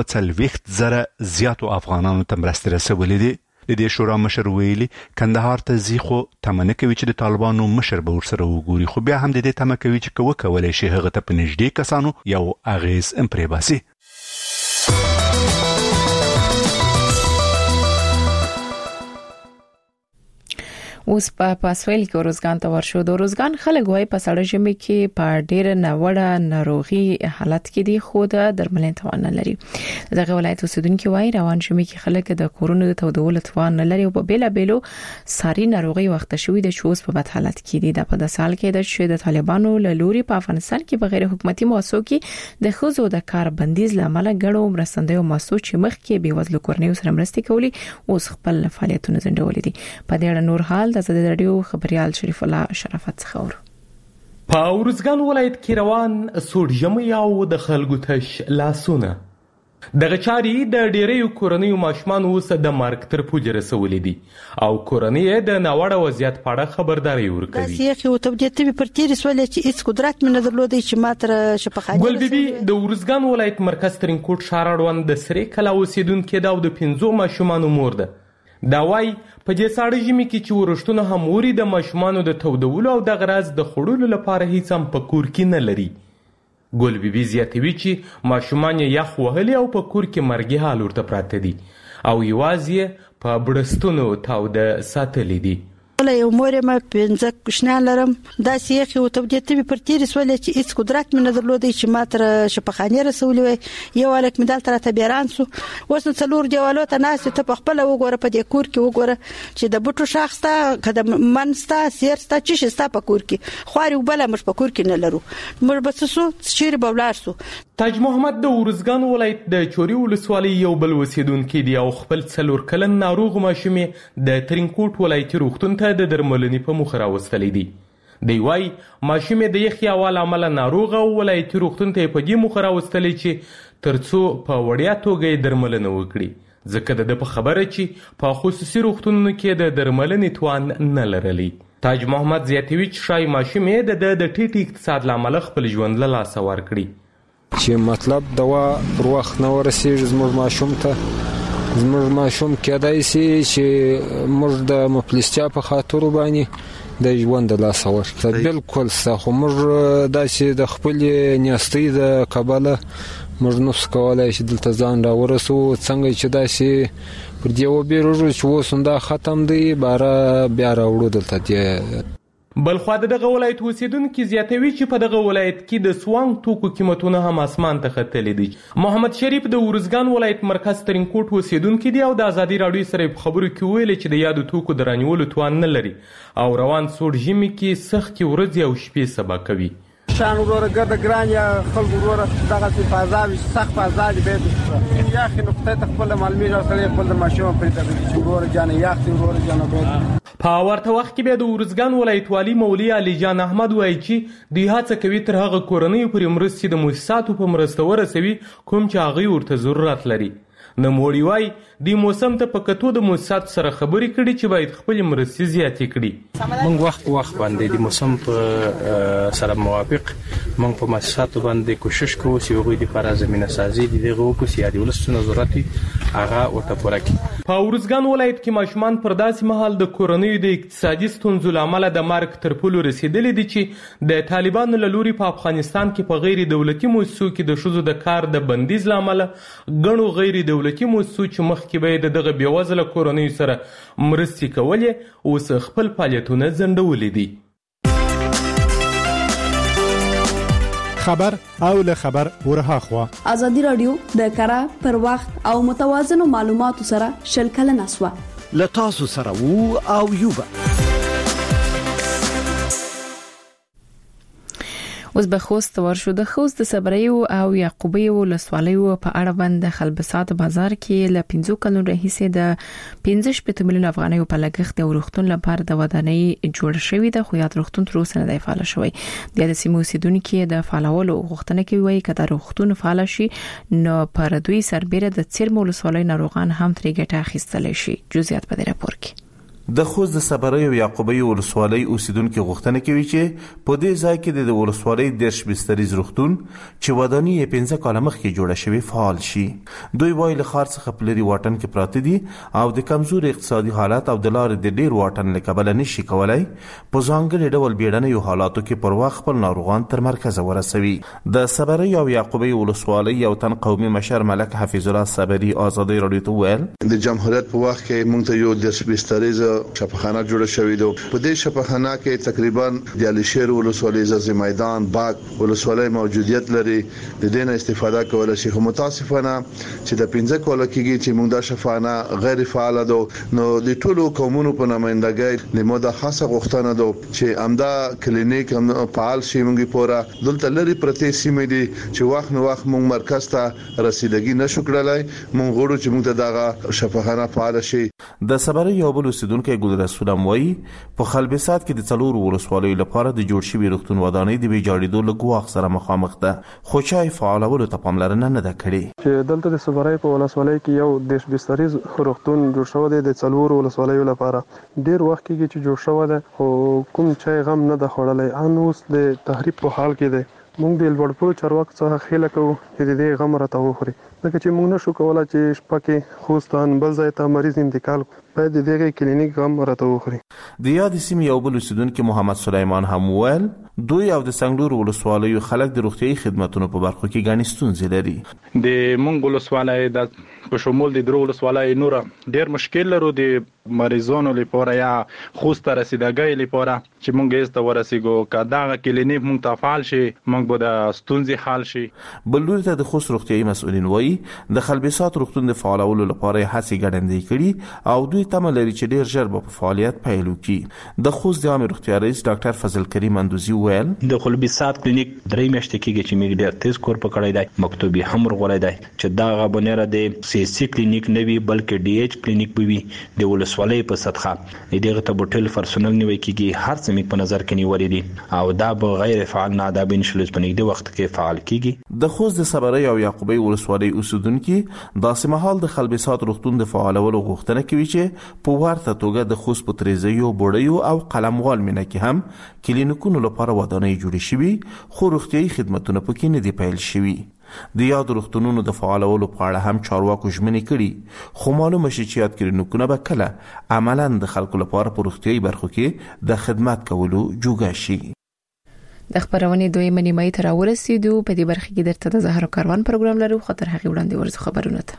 840,000 زیاتو افغانانو ته مرستې رسولې دي. د دې شورا مشر ویلي کندهار ته ځي خو تمه کوي چې د طالبانو مشر به ورسره وګوري، خو بیا هم د دې تمه کوي چې وکولای شي هغه ته په نږدې کسانو یو اغیز پرې باسي. اوس په پاسویل کې روزګان ته ورشو. د روزګان خلک وای په سړه ژمي کې په ډېر ناوړه ناروغي حالت کې دي خو د درملنې توان نه لري. دغه ولایت اوسیدونکو وای روان ژمي کې خلک د کورونو د تودولو توان نه لري او په بیلابېلو ساري ناروغي وخت شوی د شوز په بد حالت کې دي. د په سال کې د شوی د طالبانو له لوري په افغانستان کې بغیر حکومتي مؤسسو کې د خزو د کار بندیز لامل غړو مرستندوی مؤسسو چې مخ کې به وزلو کورنیو سره مرستې کوي اوس خپل فعالیتونه زندولې دي. په دې اړه نور حال د رادیو خبريال شریف الله شرافت څخه په ورزګان ولایت کې روان سوړ ژمي او د خلکو تش لاسونه دغه چاري د ډېرې کورنیو ماشومان اوس د مرګ تر پوجا رسولې دي او کورنۍ د ناوړه وضعیت په اړه خبرداري ورکوي. سیاخي او تبدیل پر تیر سوال چې هیڅ قدرت من درلودي چې ماتره شپخانه ګل بیبي د ورزګان ولایت مرکز ترینکوټ ښار اړوند د سرې کلا اوسیدونکو د 15 ماشومان مور ده. دا وای په دې ساړه ژمي کې چې ورښتونه هم وري د ماشومانو د تودولو او د غراز د خړولو لپاره هیڅ هم په کور کې نه لري. ګل بیبي زیاتوي چې ماشومان یې یخ وهلي او په کور کې مرګي حال ورته پراته دي او یوازې په بړستونو تاوده ساتلي دي. یو مور ما 15 کوشنان لرم دا سیاخي او تبدیل پر تیر سوال چې هیڅ قدرت من درلودي چې ماتره شپخانه رسولې یو الک مدال تر ته بیران سو اوس نو څلور دیوالو ته ناس ته په خپل وګوره په دې کور کې وګوره چې د بوټو شاخسته کده منستا سیرستا چې شستا په کور کې خواري وبله مش په کور کې نه لرو مر بسسو چیرې بولار سو. تاج محمد د ورزګان ولایت د چوري ولسوالۍ یو بل اوسیدونکو دی او خپل څلور کلن ناروغ ماشومې د ترینکوټ ولایتي روغتون ته د درملنې په مخ راوستلې دي. دی وای ماشومې د یخي اول عمله ناروغ او ولایتي روغتون ته په دې مخ راوستلې چې ترڅو په وړیا توګه درملنه وکړي ځکه د په خبره چې په خصوصي روغتونونو کې د درملنې توان نه لري. تاج محمد زیاتوي چې شای ماشومې د ټیټ اقتصاد لامل خپل ژوند له لاسه ورکړي چې مطلب دوا پر وخت نه ورسیږي زموږ ماشوم ته زموږ ماشوم کېدای شي چې موږ د مفلسیا په خاطر باندې د ژوند له لاسه ورکړي بالکل څه خو موږ داسې د خپل نیستۍ د کبله موږ نو سکولای چې دلته ځان را ورسو څنګه چې داسې پر دی و بیروجو چې وسنده ختم دی بارا بیا راوړو دلته دی. بلخوا دغه ولایت اوسیدونکو زیاتوي چې په دغه ولایت کې د سوانګ توکو قیمتونه هم اسمان ته ختلي دي. محمد شریف د ورزګان ولایت مرکز ترینکوټ اوسیدونکو دی او د ازادي رادیو سره خبرو کې ویل چې د یادو توکو درانیولو توان نه لري او روان سوړ ژمي کې سخت ورځې او شپې سبا کوي. شان وروره ګرد ګران یا خلک وروره دغه فضاوي سخت فضاوي به یا خو نقطه خپل معلومي راځي خپل ماشوم په دې چې وروره جان یا خو وروره جان به په ورته وخت کې به د ورزګان ولایت والی مولوی علي جان احمد وایي چې دوی هڅه کوي تر هغه کورنۍ پورې مرستې د مؤسساتو په مرسته ورسوي کوم چې هغه ورته ضرورت لري. نوموړي وایي د موسم ته په کتو د مؤسسات سره خبرې کړي چې باید خپل مرستې زیاتې کړي. موږ وخت باندې د موسم په سره موافق موږ په مؤسساتو باندې کوشش کوو چې هغوی د لپاره زمینه سازي دغه وکړي چې د ولسونو ضرورت هغه ورته پوره کړي. په ورزګان ولایت کې ماشومان پر داسې مهال د کورنیو د اقتصادي ستونزو له امله د مرګ تر پولو رسیدلي دي چې د طالبانو له لوري په افغانستان کې په غیر دولتي مؤسسو کې د ښځو د کار د بندیز له امله ګڼو غیر دولتي مؤسسو چې مخکې به د دغه بېوزله کورنیو سره مرستې کولې اوس خپل فعالیتونه ځنډولي دي. خبر او له خبر ورهاخوا ازادي رادیو د کره پر وخت او متوازن معلوماتو سره شلکل نسوه لتاسو سره وو او یوبا. اوس به خوست ورشو. د خوست د صبریو او یعقوبیو ولسوالیو په اړه باندې خلبسات بازار کې ل 15 کلونو راهیسې د 15 میلیون افغانیو په لګښت د ورختون لپاره د ودانۍ جوړ شوې ده خو یاد ورختون تر اوسه نه دی فعال شوی. د سیمو اوسیدونکو د فعالولو غوښتنه کوي وایي کله ورختون فعال شي نو پر دوی سربېره د څیرمو ولسوالۍ ناروغان هم ترې ګټه اخیستل شي. جزئیات په دې راپور کې. د خوست د صبریو یعقوبیو ولسوالۍ اوسیدونکو غوښتنه کوي چې په دې ځای کې د ولسوالۍ د بستریز روغتون چې ودانۍ 15 کاله مخکې جوړه شوې فعال شي. دوی وایي له ښار څخه په لري واټن کې پراته دي او د کمزوري اقتصادي حالت او د لارې د ډیر واټن له کبله نشي کولای په ځانګړي ډول بیړنیو حالاتو کې پر وخت خپل ناروغان تر مرکز ورسوي. د صبریو یعقوبیو ولسوالۍ یو تن قومي مشر ملک حفیظ الله صبری آزادي رادیو ته ویل د جمهوریت په وخت کې موږ ته یو د بستریز شفاخانه جوړه شوې ده. په دې شفاخانه کې تقریبا د علشیر ولسوالۍ ز میدان باغ ولسوالۍ موجودیت لري. د دې نه استفاده کول شي. خو متاسفانه چې د 15 کال کېږي چې موږ د شفاخانه غیر فعال ده نو د ټولو قومونو په نمائندګۍ د موده خاصه غوښتنه ده چې امدا کلینیک هم فعال شي. موږ پورا دلته لري پرته سیمې دي چې وخت نو وخت موږ مرکز ته رسیدګي نشو کړلای. موږ غواړو چې موږ دغه شفاخانه فعال شي. د صبریو یو بل اوسیدونکو ګل رسولم وایي په خلبسات کې د څلور ولسوالیو لپاره د جوړ شوي روغتون ودانۍ د ویجاړېدو له ګواښ سره مخامخ ده خو چای فعالولو ته پاملرنه نه ده کړې. چې دلته د صبریو په ولسوالۍ کې یو د بستریز روغتون جوړ شوی دی د څلور ولسوالیو لپاره. ډیر وخت کې چې جوړ شوی دی خو کوم چای غم نه ده خوړلای. ان اوس د تحریف په حال کې دی. موږ د لوړپوړو چارواکو څخه خیله کوو چې د دې غم راته وخوري ځکه چې موږ نشو کولای چې شپه کې خوستان بل ځای ته مریض انتقال باید د دې کلینیک غم راته وخوري. د یاد سیمې یو بل اوسیدونکو محمد سلیمان هم ویل دوی او د څنګلور ولسوالیو خلک د روغتیايي خدماتو په برخو کې ګڼې ستونزې لري. د مونږ ولسوالۍ د په شمول د درو ولسوالۍ نور ډیر مشکل لرو د مریضانو لپاره یا خوست رسیدګۍ لپاره چې مونږ یې ست ورسېګو کدا کلینیک مونږ ته فعال شي مونږ به د ستونزې حل شي. بلور ته د خوست روغتیايي مسؤلین وایي د خلبسات روغتون د فعالولو لپاره هڅې ګړندې کړي او دوی تمه لري چې ډیر ژر به فعالیت پیل وکړي. د خوست د عامه روغتیا رئیس ډاکټر فضل کریم اندوزي ویل د خلبسات کلینیک درې میاشتې کېږي چې موږ ډیر تیز کور پکړای دی مکتوبي هم ورغولای دی چې دا غبنره د سی سی کلینیک نه وي بلکې ډي ایچ کلینیک به وي د ولسوالۍ په سطحه دغه ته بوتل پرسونل نیوي کېږي هر څه په نظر کې نیولې دي او دا به غیر فعال نه دا بنشل په نږدې وخت کې فعال کېږي. د خوست د صبریو او یعقوبی ولسوالۍ اوسیدونکو داسې مهال د خلبسات روغتون د فعالولو غوښتنه کوي چې په ورته توګه د خوست په تریزیو بوډیو او قلموال مینه کې هم کلینیکونو لپاره ودانۍ جوړې شوي خو روغتیايي خدماتونه پکې نه دي پیل شوي. د یاد روغتونونو د فعالولو په اړه هم چارواکو ژمنې کړي خو معلومه شي چې یاد کلینیکونه به کله عملاً د خلکو لپاره په روغتیايي برخو کې د خدمت کولو جوګه شي. د خبرونې دویمه نیمه تر ورسېدو په دې برخه کې درته د زهرو کاروان پروګرام لرو خاطر هغه وړاندې ورځ خبرونه ته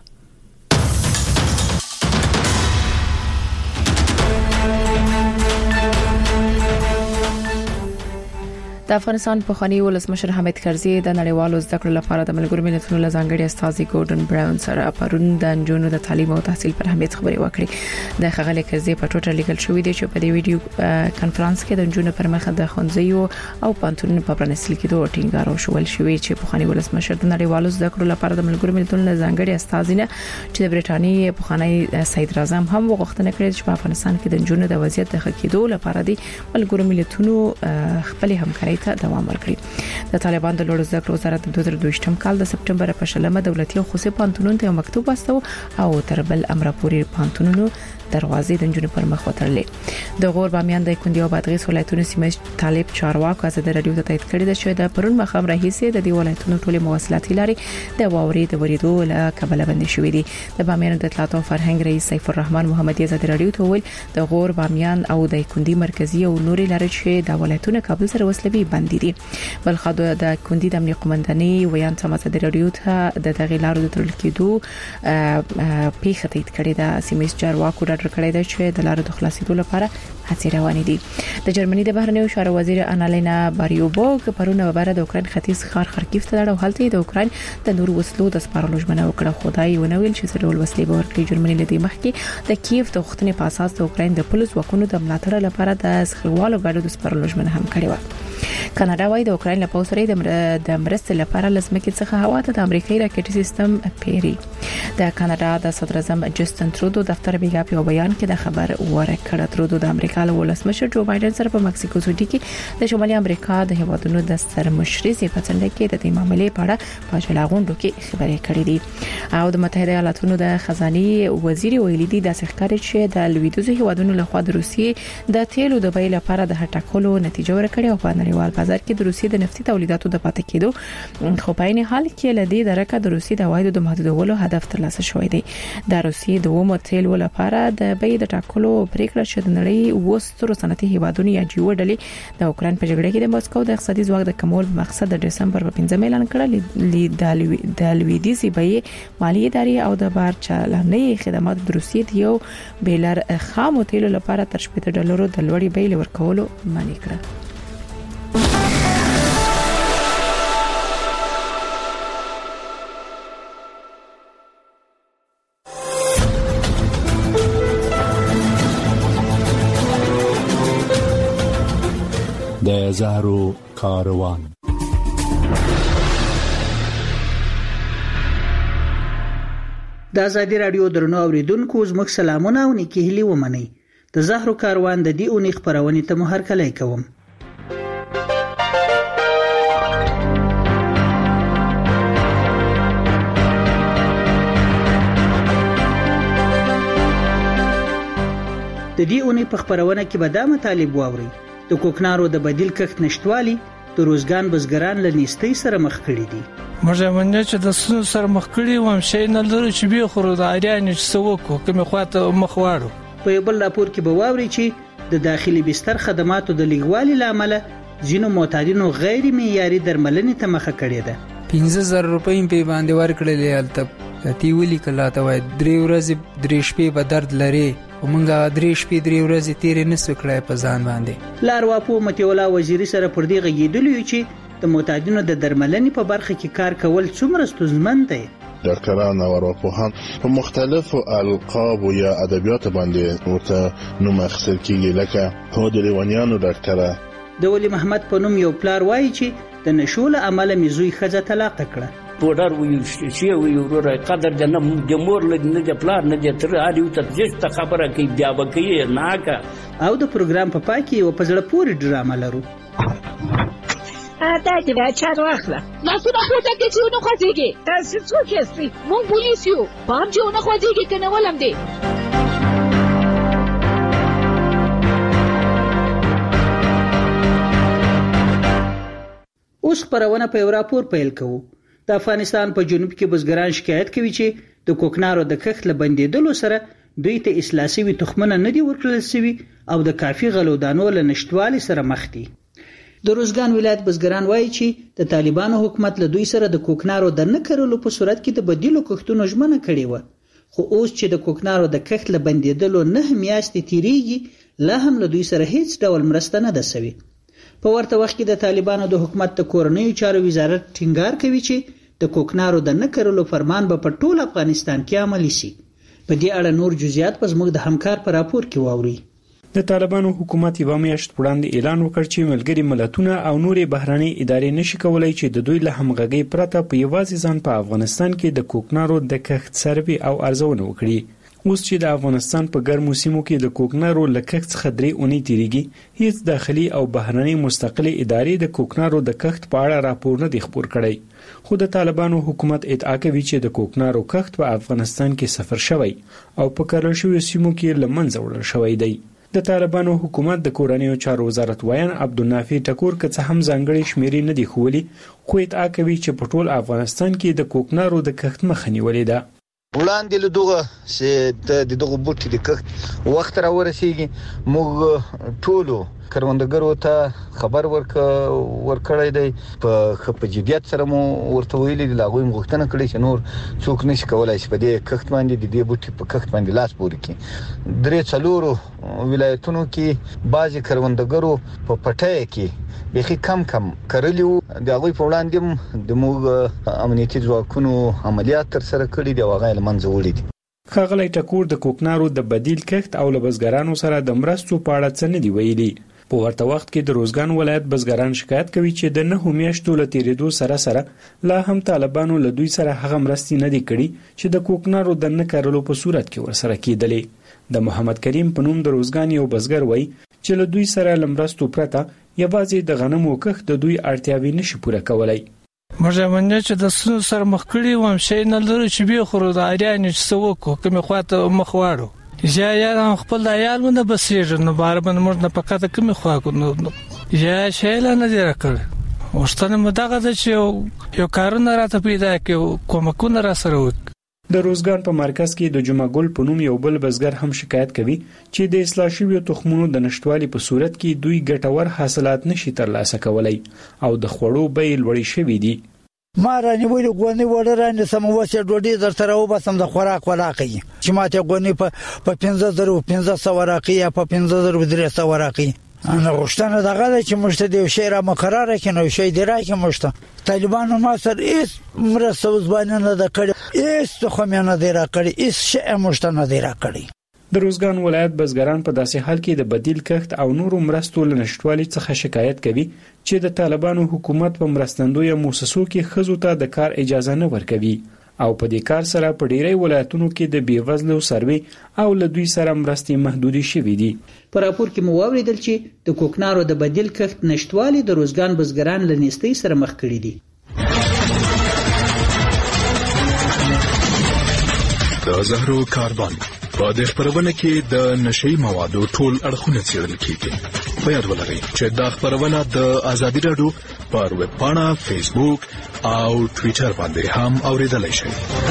د افغانستان پخوانی ولسمشر حامد کرزي د نړیوالو زده کړو لپاره د ملګرو ملتونو لځانګړي استاذي ګورډن براون سره پرون د نجونو د تعلیم او تحصیل پر اهمیت خبرې وکړې د خغل کرزي په ټوټه لیکل شوې دي چې په دې ویډیو کانفرنس کې د نجونو پر مخ د خونځیو او پانتونونو په پرانیستل کې دوه ټینګار شول شوې چې پخوانی ولسمشر د نړیوالو زده کړو لپاره د ملګرو ملتونو لځانګړي استاذینه چې د برټانیې پخوانی سید اعظم هم وغوښتنه کړې چې په افغانستان کې د نجونو د وضعیت د ښه کېدو لپاره د ملګرو ملتونو خپل همکاري ته دوام ورکړي. د طالبان د لوړ زده کړو وزارت د 2022 کال د سپټمبر په شلمه دولتي او خصوصي پانتونونو ته مکتوب واستو او تر بل امر پورې پانتونونو دروازې د نجونو پر مخ وتړلې. د غور بامیان د کندي او بادغیس ولایتونو سیمه طالب چارواکو از د رادیو ته تایید کړی د شوی د پرون مخام رئیسې د دې ولایتونو ټولې مواصلاتي لارې د واوري د وریدو له کبله بند شوې دي. د بامیان د اطلاعات او فرهنګ رئیس سیف الرحمن محمدي از د رادیو ته ویل د غور بامیان او د کندي مرکزی او نورې لارې چې د ولایتونو کابل سره وصلوي بند دي. بل خو د کندي د امنیت قومنداني ویان سم د رادیو ته د دغې لارو د تړل کېدو پیښه تایید کړې ده. سیمه چارواکو کړی دی چې د لارو د خلاصېدو لپاره هڅې روانې دي. د جرمني د بهرنیو چارو وزیر انالینا باریوبوک پرونه وبره د اوکرين ختیځ ښار خرکیف ته لاړ او هلته د اوکرين د نور وسلو د سپارلو ژمنه وکړه. خدای ونویل چې څلور وسلې به ورکړي. جرمني لدی مخکې د کیف د غوښتنې په اساس د اوکرين د پولیس وکونو د ملاتړ لپاره د سخروالو غاډو د سپارلو ژمنه هم کړې و. کاناډا وايي د اوکرين لپاره سره د مرستې لپاره لسمکې څخه هوا ته د امریکایي راکټ سیستم پیری. د کاناډا د صدر اعظم جسټن ترودو دفتر بیګا په بیان کې د خبر ورکړه. ترودو د امریکا له ولسمشر جو بایدن سره په مکسیکو سټي کې د شمالي امریکا د هیوادونو د سرمشري صفتند کې د دې معاملې په اړه په جلاغونډو کې خبرې کړې دي. او د متحده ایالاتونو د خزاني وزیر ویلي دي د ښکارې چې د لویدیځو هیوادونو لخوا د روسیې د تیلو د بیې لپاره د هټکولو نتیجه ورکړې او په نړیوال بازار کې د روسیې د نفتي تولیداتو د پاتې کېدو خو په عین حال کې لدی درکه د روسیې د عوایدو د محدودولو هدف ترلاسه شوی دی. د روسیې د ومو تیلو لپاره د بیې د ټاکلو پریکړه چې د نړۍ وسترو صنعتي هیوادونو یا جیو ډلې د اوکرين په جګړه کې د مسکو د اقتصادي ځواک د کمول مقصد د دسمبر په 15 اعلان کړل. د لویدیځي بیې مالی ادارې او د بار چلنې خدمات د روسیې یو بیلر خامو تیلو لپاره تر $7 د لوړې بیې ورکولو معنی کړ. د زهرو کاروان. د ازادي رادیو درنو اوریدونکو زموږ سلامونه او نیکی هیلې ومنئ. د زهرو کاروان د دې اونۍ خبرونه ته مو هرکلی کوم. د دې اونۍ په خبرونه کې به دا مطالب واورئ. د کوکنارو د بدیل کښت نشټوالي د روزګان بزګران له نیستۍ سره مخ کړي دي. مړه مننه چې د سونو سره مخ کړي وم شي نه لري چې به خورو د اړیان چې سوکو کومه خواته مخ واړو. په بل راپور کې به واوري چې د داخلي بستر خدماتو د لیګوالي لامل ځینو معتادینو غیر معیاري درملنې ته مخه کړې ده. 15000 روپۍ په باندې ورکړلې الته تی ویلي کله ته وای 3 ورځې 3 شپې به درد لري ومنګه 3 شپې 3 ورځې تیرې نسو کړای په ځان باندې. لارواپو متولا وزیری سره پر دې غږیدلی چې د معتادینو د درملنې په برخه کې کار کول څومره ستونزمن دی. ډاکټران او ارواپوهان په مختلفو القاب یا ادبیات باندې ورته نوم اخیستل کیږي لکه هو د لیوانیانو ډاکټره. د ولی محمد په نوم یو پلار وایي چې د نشول عمله میزوی خزه طلاق کړه. پودر ویل شي وی ورور قدر جنم د مور نه د پلان نه د تر اړیو ته ځست خبره کوي بیا وکي نه کا. او د پروګرام په پای کې یو پزړه پوری ډرامه لرو. دا چې دا چار واخله لاسونه پورته کې چې ونه خوځېږي. تاسو څوک یاست؟ مونږ پولیس یو. پام چې ونه خوځېږي کنه ولم دی. اوس خبرونه په یو راپور پیل کوو. د افغانستان په جنوب کې بزګران شکایت کوي چې د کوکنارو د کښت لبندېدلو سره دوی ته اصلاح شوي تخمونه نه دي ورکړل شوي او د کافي غلو دانو له نشټوالي سره مخ دي. د روزګان ولایت بزګران وایي چې د طالبانو حکومت له دوی سره د کوکنارو د نه کرلو په صورت کې د بدیلو کښتونو ژمنه کړې و، خو اوس چې د کوکنارو د کښت له بندیدلو 9 میاشتې تیریږي لا هم له دوی سره هیڅ ډول مرسته نه ده سوي. په ورته وخت کې د طالبانو د حکومت د کورنیو چارو وزارت ټینګار کوي چې د کوکنارو د نه کرلو فرمان به په ټول افغانستان کې عملي شي. په دې اړه نور جزئیات په زموږ د همکار په راپور کې واوري. د طالبانو حکومت یو میاشت وړاندې اعلان وکړ چې ملګری ملتونه او نورې بهراني ادارې نشي کولای چې د دوی له همغږۍ پرته په یوازې ځان په افغانستان کې د کوکنارو د کښت سروې او ارزونه وکړي. اوس چې د افغانستان په ګرمو سیمو کې د کوکنارو له کښت څخه 3 اونۍ تیریږي، هیڅ داخلي او بهراني مستقلې ادارې د کوکنارو د کښت په اړه راپور نه دی خپور کړی. خو د طالبانو حکومت ادعا کوي چې د کوکنارو کښت په افغانستان کې صفر شوی او په کرل شویو سیمو کې له منځه وړل شوی دی. د طالبانو حکومت د کورنیو چارو وزارت وایان عبدالنافع ټکور که څه هم ځانګړي شمیرې نه دي ښوولي، خو ادعا کوي چې په ټول افغانستان کې د کوکنارو د کښت مخه نیولې ده. وړاندې له دغه چې د دغه بوټي د کښت وخت را ورسیږي، موږ ټولو کروندګرو ته خبر ورکړی دی، په جديت سره مو ورته ویلي دي، لاغوی مغوښتنه کړې چې نور څوک نشي کولای چې په دې کښت باندې د دې بوټي په کښت باندې لاس پورې کړي. 3-4 ولایتونو کې بعضي کروندګرو په پټای کې بيخي کم کړلیو، د هغه په وړاندې د موږ امنیتي ځواکونو عملیات تر سره کړي دي او هغه لمنځه وړي دي. ښاغلی ټکور د کوکنارو د بدیل کښت او لبزګرانو سره د مرستو په اړه څه نه دی ویلي. په ورته وخت کې د روزګان ولایت بزګران شکایت کوي چې د 9 میاشتو له تیریدو سره لا هم طالبانو له دوی سره هغه مرستې نه دي کړي چې د کوکنارو د نه کرلو په صورت کې ورسره کېدلې. د محمد کریم په نوم د روزګان یو بزګر وایي چې له دوی سره لمرستو پرته یوازې د غنمو کښت د دوی اړتیاوې نشي پوره کولای. موږ باندې چې د سونو سره مخ کړی وم شي نه لري چې به خورو د اړیان چې سوکو کومه خواته مخ واړو یا خپل د عیالونه بسېږي نو بار باندې موږ نه پکاته کومه خوا کو نو یا شي نه دی راکړ وشتنه مداغه چې یو کارونه راته پیدا کې کومکونه را سره وک. د روزګان په مرکز کې د جمعه ګل په نوم یو بل بزګر هم شکایت کوي چې د اصلاح شویو تخمونو د نشټوالي په صورت کې دوی ګټور حاصلات نشي ترلاسه کولای او د خوړو بیې لوړې شوې دي. ما راني ویل غونې وړه راني سموسه ډوډۍ درته وباسم د خوراک ولاقي چې ماته غونې په 1500 راقي یا په 1500 راقي. انا غشتنه دغه چې مشته دی شهر مقرره کینو شي دی راکې مشته طالبانو ما سره ایس مرسته وزبانه نه د کړي ایس خو مې نه دی راکړي ایس شي مشته نه دی راکړي. د روزګان ولایت بزګران په داسې حال کې د بدیل کښت او نورو مرستو له نشټوالي څخه شکایت کوي چې د طالبانو حکومت په مرستندوی موسسو کې خزو ته د کار اجازه نه ورکوي او په دې کار سره په ډیری ولایتونو کې د بیوزلو سروي او له دوی سره مرستې محدودي شوې دي. په راپور کې مو واوریدل چې د کوکنارو د بدیل کښت نشټوالي د روزګان بزګران له نیستۍ سره مخ کړي دي. د زهرو کاربن په دې خبرونه کې د نشئی موادو ټول اړخونه څېړل کیږي. په یاد ولرئ چې دا خبرونه د ازادي رادیو پر ویب پاڼه، فیسبوک او ټوئیټر باندې هم اوریدلای شئ.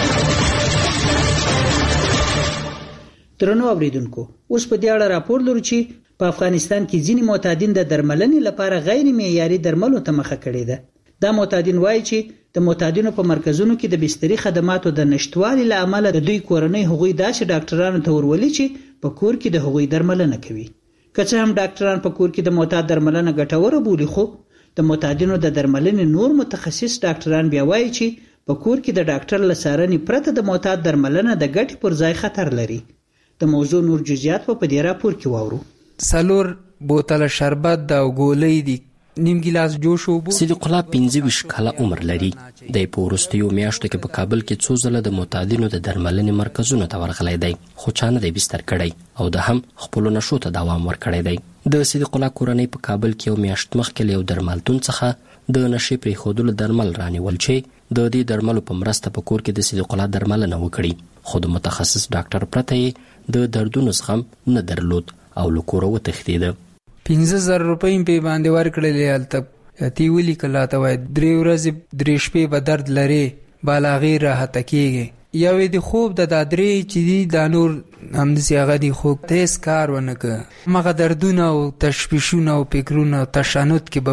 درنو اوریدونکو، اوس په دې اړه راپور لرو چې په افغانستان کې ځینې معتادین د درملنې لپاره غیر معیاري درملو ته مخه کړې ده. دا معتادین وایي چې د معتادینو په مرکزونو کې د بستري خدماتو د نشټوالي له امله د دوی کورنۍ هغوی داسې ډاکټرانو ته ورولي چې په کور کې د هغوی درملنه کوي. که څه هم ډاکټران په کور کې د معتاد درملنه ګټوره بولي، خو د معتادینو د درملنې نور متخصص ډاکټران بیا وایي چې په کور کې د ډاکټر له څارنې پرته د معتاد درملنه د ګټې پر ځای خطر لري. د موضوع نور جزئیات په دې راپور کې واورو. 4 بوتل شربت د ګولۍ دي، نیم ګیلاس جوش وبو. صدیق الله 25 کاله عمر لري. د پورستیو میاشتو کې په کابل کې څو ځله د معتادینو د درملنې مرکزونو ته ورغلی دی، خو چانه دی بستر کړی او د هم خپل نشو ته دوام ورکړی دی. د صدیق الله کورنۍ په کابل کې یو میاشت مخکې یو درملتون څخه د نشي پرې خودلو درمل رانیول چې د دې درملو په مرسته په کور کې د صدیق الله درملنه وکړي، خو د متخصص ډاکټر پرته د دردونو زغم نه درلود او له کوره وتښتېد. 15,000 روپۍ په باندې ورکړلې. البته تی ویلي کله ته وای 3 ورځې 3 شپې به درد لري بالاغي راحت کیږي. یوې د خوب د دادرې چې دی د نور هم د سیاغه دی خو تیز کار ونه ک مغه دردونه او تشویشونه او فکرونه تشنج کې به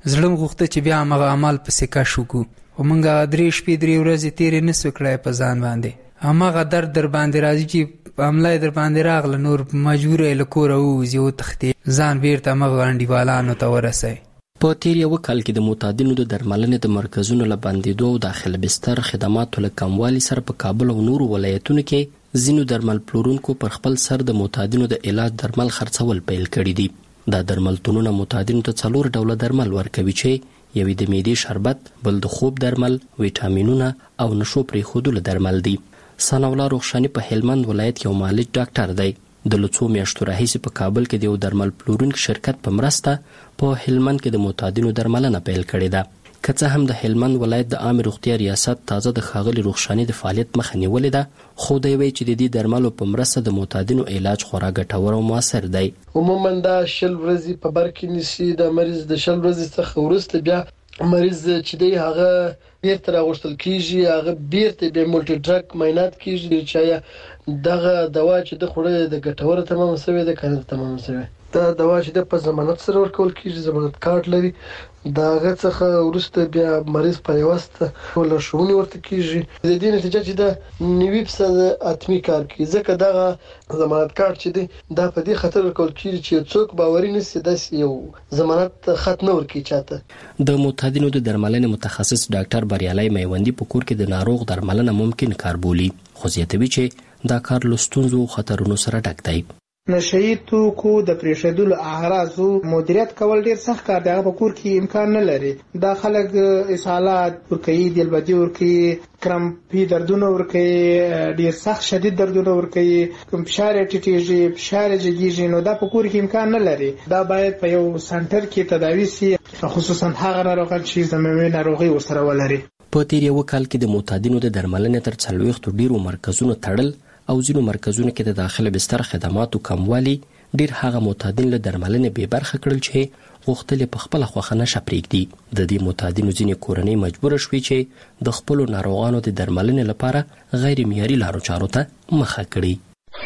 زړم غوښته چې بیا هغه عمل پسې کش وکړو او موږ 3 شپې 3 ورځې تیرې نسو کړای په ځان باندې هماغه درد در باندې راځي چې حمله در باندې راغله نور مجبور یې له کوره ووځي او تښتې ځان بیرته همغه انډیوالانو ته ورسوي. په تیر یو کال کې د معتادینو د درملنې د مرکزونو له بندېدو او داخله بستر خدماتو له کموالي سره په کابل او نورو ولایتونو کې ځینو درمل پلورونکو پر خپل سر د معتادینو د علاج درمل خرڅول پیل کړي دي. دا درملتونونه معتادینو ته 4 ډوله درمل ورکوي چې یوې د معدې شربت، بل د خوب درمل، ویټامینونه او نشو پرېښودلو درمل دي. ثنا الله رخشاني په هلمند ولایت کې یو معالج ډاکټر دی. د لڅو میاشتو راهیسې په کابل کې د یو درمل پلورونکي شرکت په مرسته په هلمند کې د معتادینو درملنه پیل کړې ده. که څه هم د هلمند ولایت د عامه روغتیا ریاست تازه د ښاغلي رخشاني د فعالیت مخه نیولې ده، خو دی وایي چې د دې درملو په مرسته د معتادینو علاج خورا ګټور او موثر دی. عموما دا 10 ورځې په بر کې نیسي. د مریض د 10 ورځې څخه وروسته بیا مریض چې دی هغه بیرته راغوښتل کیږي، هغه بیرته بیا مولټي ډرګ معاینات کیږي چې دغه دوا چې د خوړه د ګټوره تمام شوی د کنه تمام شوی. دا دوا چې د په ضمانت سره ورکول کیږي، ضمانت کارت لري. دا هغه څخه وروسته بیا مریض په یوسته ولرشونی ورته کیږي. د دې نتیجه چې د 90% اتمی کار کوي، ځکه دغه ضمانت کارت چې دی دا په دې خاطر ورکول کیږي چې څوک باوري نشي د یو ضمانت خط نه ورکي چاته. د معتادینو د درملنې متخصص ډاکټر بریالي میوندي په کور کې د ناروغ درملنه ممکن کار بولي، خو زیاتوي چې دا کار له ستونزو او خطرونو سره ډک دی. نشئی توکو د پریښودلو اعراضو مدیریت کول ډیر سخت کار دی، هغه په کور کې امکان نه لري. دا خلک اسهالات ورکوي، دلبدي ورکوي، کرمپي دردونه ورکوي، ډیر سخت شدید دردونه ورکوي، فشار ټیټیږي، فشار جګیږي، نو دا په کور کې امکان نه لري. دا باید په یو سنټر کې تداوي شي، خصوصا هغه ناروغان چې زمومي ناروغي ورسره ولري. په تیر یو کال کې د معتادینو د درملنې تر 40 ډیرو مرکزونو تړل او ځینو مرکزونو کې د داخله بستر خدماتو کموالی ډیر هغه معتادین له درملنې بې برخه کړل چې غوښتل په خپل خوښه نشه پرېږدي. د دې معتادینو ځینې کورنۍ مجبور شوي چې د خپل ناروغانو د درملنې لپاره غیر معیاري لارو چارو ته مخه کړي.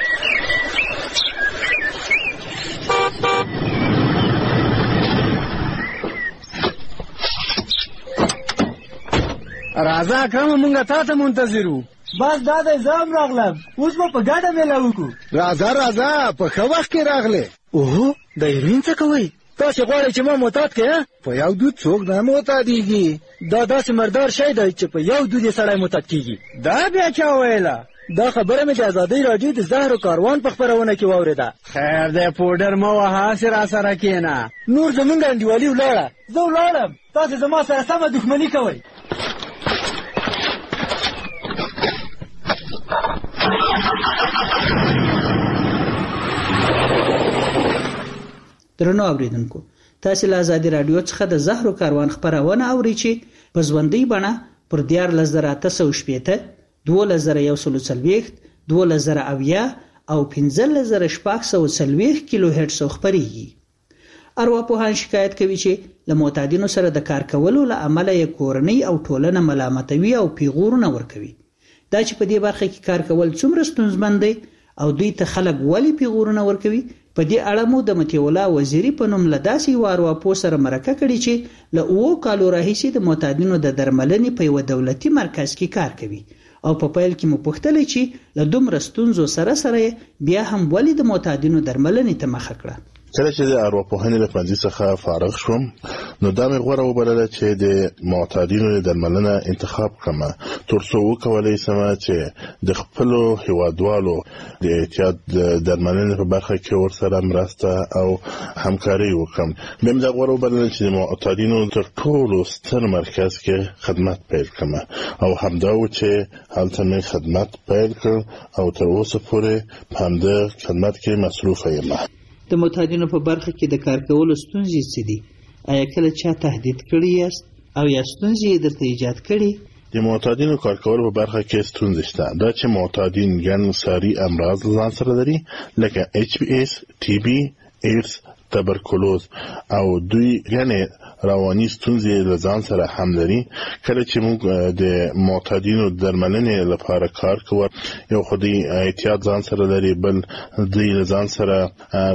راځه کوم مونږه تا ته منتظرو. بس دا د زام راغلم، اوس به په ګډه میله وکړو. راځه په ښه وخت کې راغلی. اوهو د هیروین څه کوئ؟ تاسې غواړئ چې ما معتاد کړئ؟ په یو دود څوک نه معتادېږي. دا داسې مردار شی دی چې په یو دود یې سړی معتاد کېږي. دا بیا چا ویله؟ دا خبره مې د ازادۍ راډیو د زهر کاروان په خپرونه کې واورېده. خیر دی پوډر مه وهه، هسې راسره کښېنه. نور زمونږ انډیوالي ولاړه، زه ولاړم، تاسې زما سره سمه دښمني کوئ. درنو اوریدونکو، تاسو له ازادي رادیو څخه د زهرو کاروان خبرونه اورئ چې په ژوندۍ بڼه پر 14870 12140 2070 او 15640 کیلو هرتز خبريږي. ارواپوهان شکایت کوي چې له معتادینو سره د کار کولو له امله یې کورنۍ او ټولنه ملامتوي او پیغورونه ورکوي. دا چې په دې برخه کې کار کول څومره ستونزمن دی او دوی ته خلک ولې پیغورونه ورکوي، په دې اړه مو د متي الله وزیری په نوم له داسې یو ارواپوه سره مرکه کړې چې له 2 کالو راهیسې د معتادینو د درملنې په یو دولتي مرکز کې کار کوي او په پیل کې مو پوښتلې چې له دومره ستونزو سره بیا هم ولې د معتادینو درملنې ته مخه کړه. کله چې د ارواپوهنې له پوهنځي څخه فارغ شوم نو دا مې غوره وبلله چې د معتادینو درملنه انتخاب کړم تر څو وکولای شم چې د خپل هیوادوالو د احتیاط درملنې په برخه کې ورسره مرسته او همکاري وکړم. مې دا غوره وبلله چې د معتادینو تر ټولو ستر مرکز کې خدمت پیل کړم او همدا و چې هلته مې خدمت پیل کړ او تر اوسه پورې په همدې خدمت کې مصروف یم. د معتادینو په برخه کې د کار کولو ستونزې څه دي؟ آیا کله چا تهدید کړی یاست او یا ستونزې درته ایجاد کړي؟ د معتادینو کار کول په برخه کې ستونزې شته. دا چې معتادین ګڼ ساري امراض ځان سره لري لکه HIV، TB، AIDS تبرکلوز او دوی یعنی رواني ستونزې له ځان سره هم لري. کله چې موږ د معتادینو درملنې لپاره کار کوو یو خودي احتیاط ځان سره لري، بل دوی له ځان سره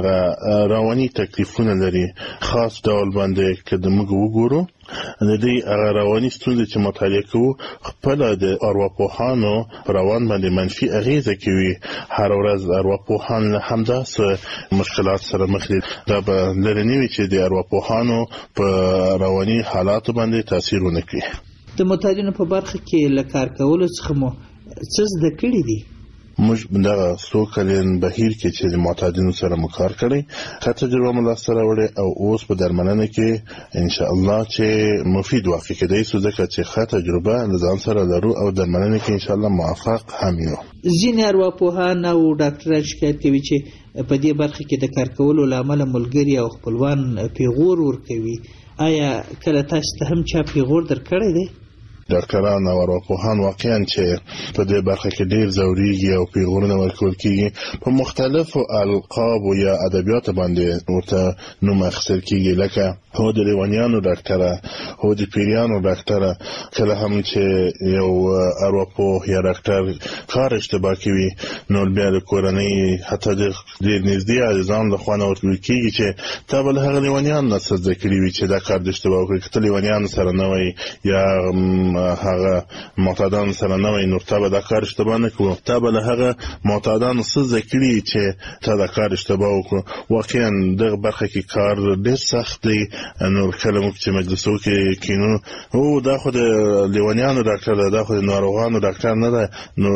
رواني تکلیفونه لري. خاص ډول باندې که موږ وګورو د دې رواني ستونزې چې مطالعه کوو خپل د ارواپوهانو روان باندې منفي اغیزه کوي. هر ورځ ارواپوهان له همداسې مشکلات سره مخ دي. دا به لري نه وي چې د ارواپوهانو په رواني حالات باندې تاثیر ونه کوي. د معتادینو په برخه کې له کار کولو څخه مو څه زده کړي دي؟ موږ دغه څو کلین بهیر کې چې د معتادینو سره مو کار کړی ښه تجربه مو لاسته راوړې او اوس په درملنه کې ان شاء الله چې مفید واقع کېدای سو، ځکه چې ښه تجربه له ځان سره لرو او درملنه کې ان شاء الله موفق هم یو. ځینې ارواپوهان او ډاکټران شکایت کوي چې په دې برخه کې د کار کولو لامل ملګری او خپلوان پیغور ورکوي. آیا کله تاسو ته هم چا پیغور درکړی دی؟ ډاکټران او ارواپوهان واقعا چې په دې برخه کې ډیر ځوريږي او پیغورونه ورکول کیږي په مختلفو القاب یا ادبیات باندې ورته نوم اخیستل کیږي، لکه هو د لیوانیانو ډاکټره، هو د پیریانو ډاکټره. کله هم چې یو ارواپوه یا ډاکټر کار اشتباه کوي نو بیا د کورنۍ حتی د نږدې عزیزان له خوا ورته کیږي چې تا بل هغه لیوانیان نه څه زده کړي وي چې دا کار د اشتباه وکړي. که لیوانیان سره نه وي یا هغه معتادان سره نه وي نو تا به دا کار اشتباه نه کوو. تا به له هغه معتادان څه زده کړي چې تا دا کار اشتباه وکړو. واقعا دغه برخه کې کار ډېر سخت دی. نو کله موږ چې مجلسو کې کینو او دا خو د لیوانیانو ډاکټر ده، دا خو د ناروغانو ډاکټر نه ده، نو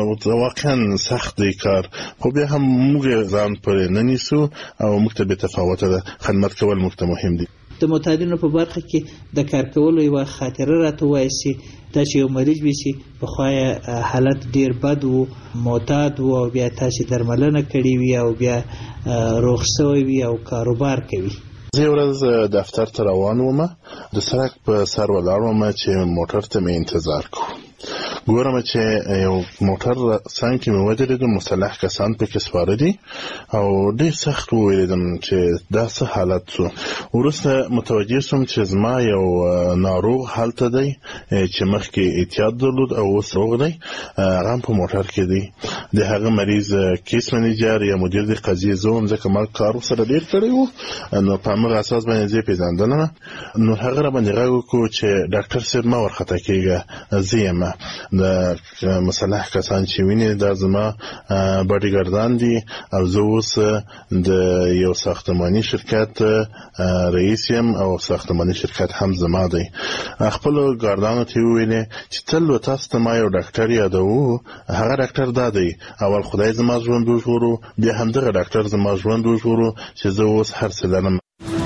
واقعا سخت دی کار. خو بیا هم موږ ځان پرې نه نیسو او موږ ته بې تفاوته ده. خدمت کول موږ ته مهم دي. د معتادینو په برخه کې د کار کولو یو خاطره راته وایي دا چې یو مریض وي په خوای حالت ډیر بد وو، معتاد وو او بیا تاسو درملنه کړې وي او بیا روغ شوی وي او کاروبار کوي. زه ورځ دفتر ته روان وم، د سړک په سر ولاړ وم چې موټر ته مې انتظار کوم. ګورم چې یو موټر څنګه کې مې ودرېدم، مسلح کسان پکې سپاره دي او ډېر سخت وویریدم چې دا څه حالت شو. وروسته متوجه شوم چې زما یو ناروغ هلته دی چې مخکې احتیاط درلود او اوس روغ دی، هغه هم په موټر کې دی. د هغه مریض کیس منیجر یا مدیر د قضیې زه وم، ځکه ما کار ورسره ډېر کړی و. نو په همغه اساس باندې زه یې پېژندلم. نو هغه راباندې غږ وکړو چې ډاکټر صاحب مه ورخطا کېږه، زه یم. د مسلح کسان چې ویني دا زما باډیګاردان دي او زه اوس د یو ساختماني شرکت رئیس یم او ساختماني شرکت هم زما دی. خپل ګاردانو ته ویلې چې تل تاسو ته ما یو ډاکټر یادوو، هغه ډاکټر دا دی. اول خدای زما ژوند وژغورو، بیا هم دغه ډاکټر زما ژوند وژغورو چې زه اوس هر څه لرم.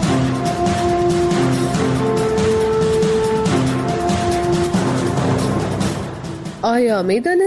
آیا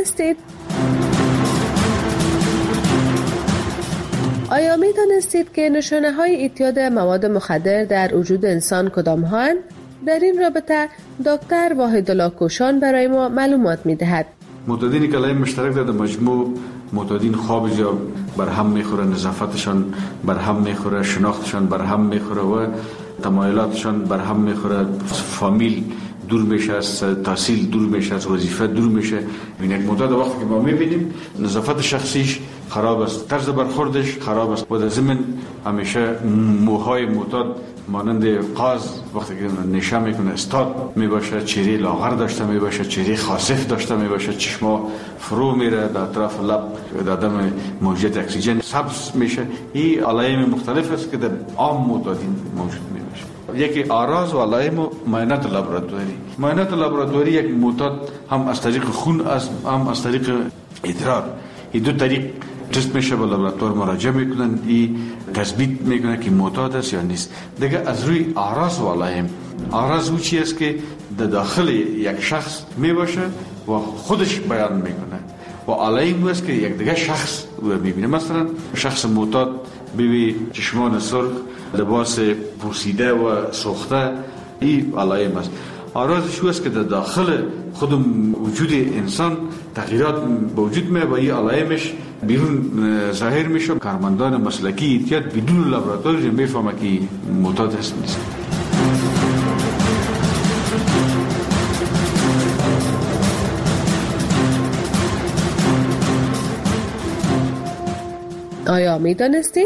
می دانستید که نشانه های اعتیاد مواد مخدر در وجود انسان کدام هاند؟ در این رابطه دکتر واحدالله کوشان برای ما معلومات می دهد. معتادین کلای مشترک در مجموع معتادین خواب جا بر هم میخوره، نظافتشان بر هم میخوره، شناختشان بر هم میخوره و تمایلاتشان بر هم میخوره، فامیل دور میشه، از تحصیل دور میشه، از وظیفه دور میشه. این یک معتاد وقتی که ما میبینیم نظافت شخصیش خراب است، طرز برخوردش خراب است و در ضمن همیشه موهای معتاد مانند قاز وقتی که نشه میکنه استاد میباشه، چهره لاغر داشته میباشه، چهره خاصف داشته میباشه، چشما فرو میره، در اطراف لب در دم موجود اکسیژن سبز میشه. این علائم مختلف است که در عام معتادین موجود میباشه. یکی آراز و علائم معاینات لابراتواری. معاینات لابراتواری یک معتاد هم از طریق خون هم از طریق ادرار، این دو طریق تست میشه، به لابراتوار مراجعه میکنن، این تثبیت میکنه که معتاد است یا نیست. دیگه از روی آراز و علائم، آراز او چی است که در داخل یک شخص میباشه و خودش بیان میکنه و علائم او است که یک دیگه شخص او میبینه. مثلا شخص معتاد ببی چشمان سرخ، لباس پوسیده و سوخته، این علائم است. آرازش است که در داخل خود وجود انسان تغییرات به وجود میاد و این علائمش بیرون ظاهر میشه. کارمندان مسلکی احتیاط بدون لابراتوری میفهمه که معتاد هست نیست. آیا میدانستید؟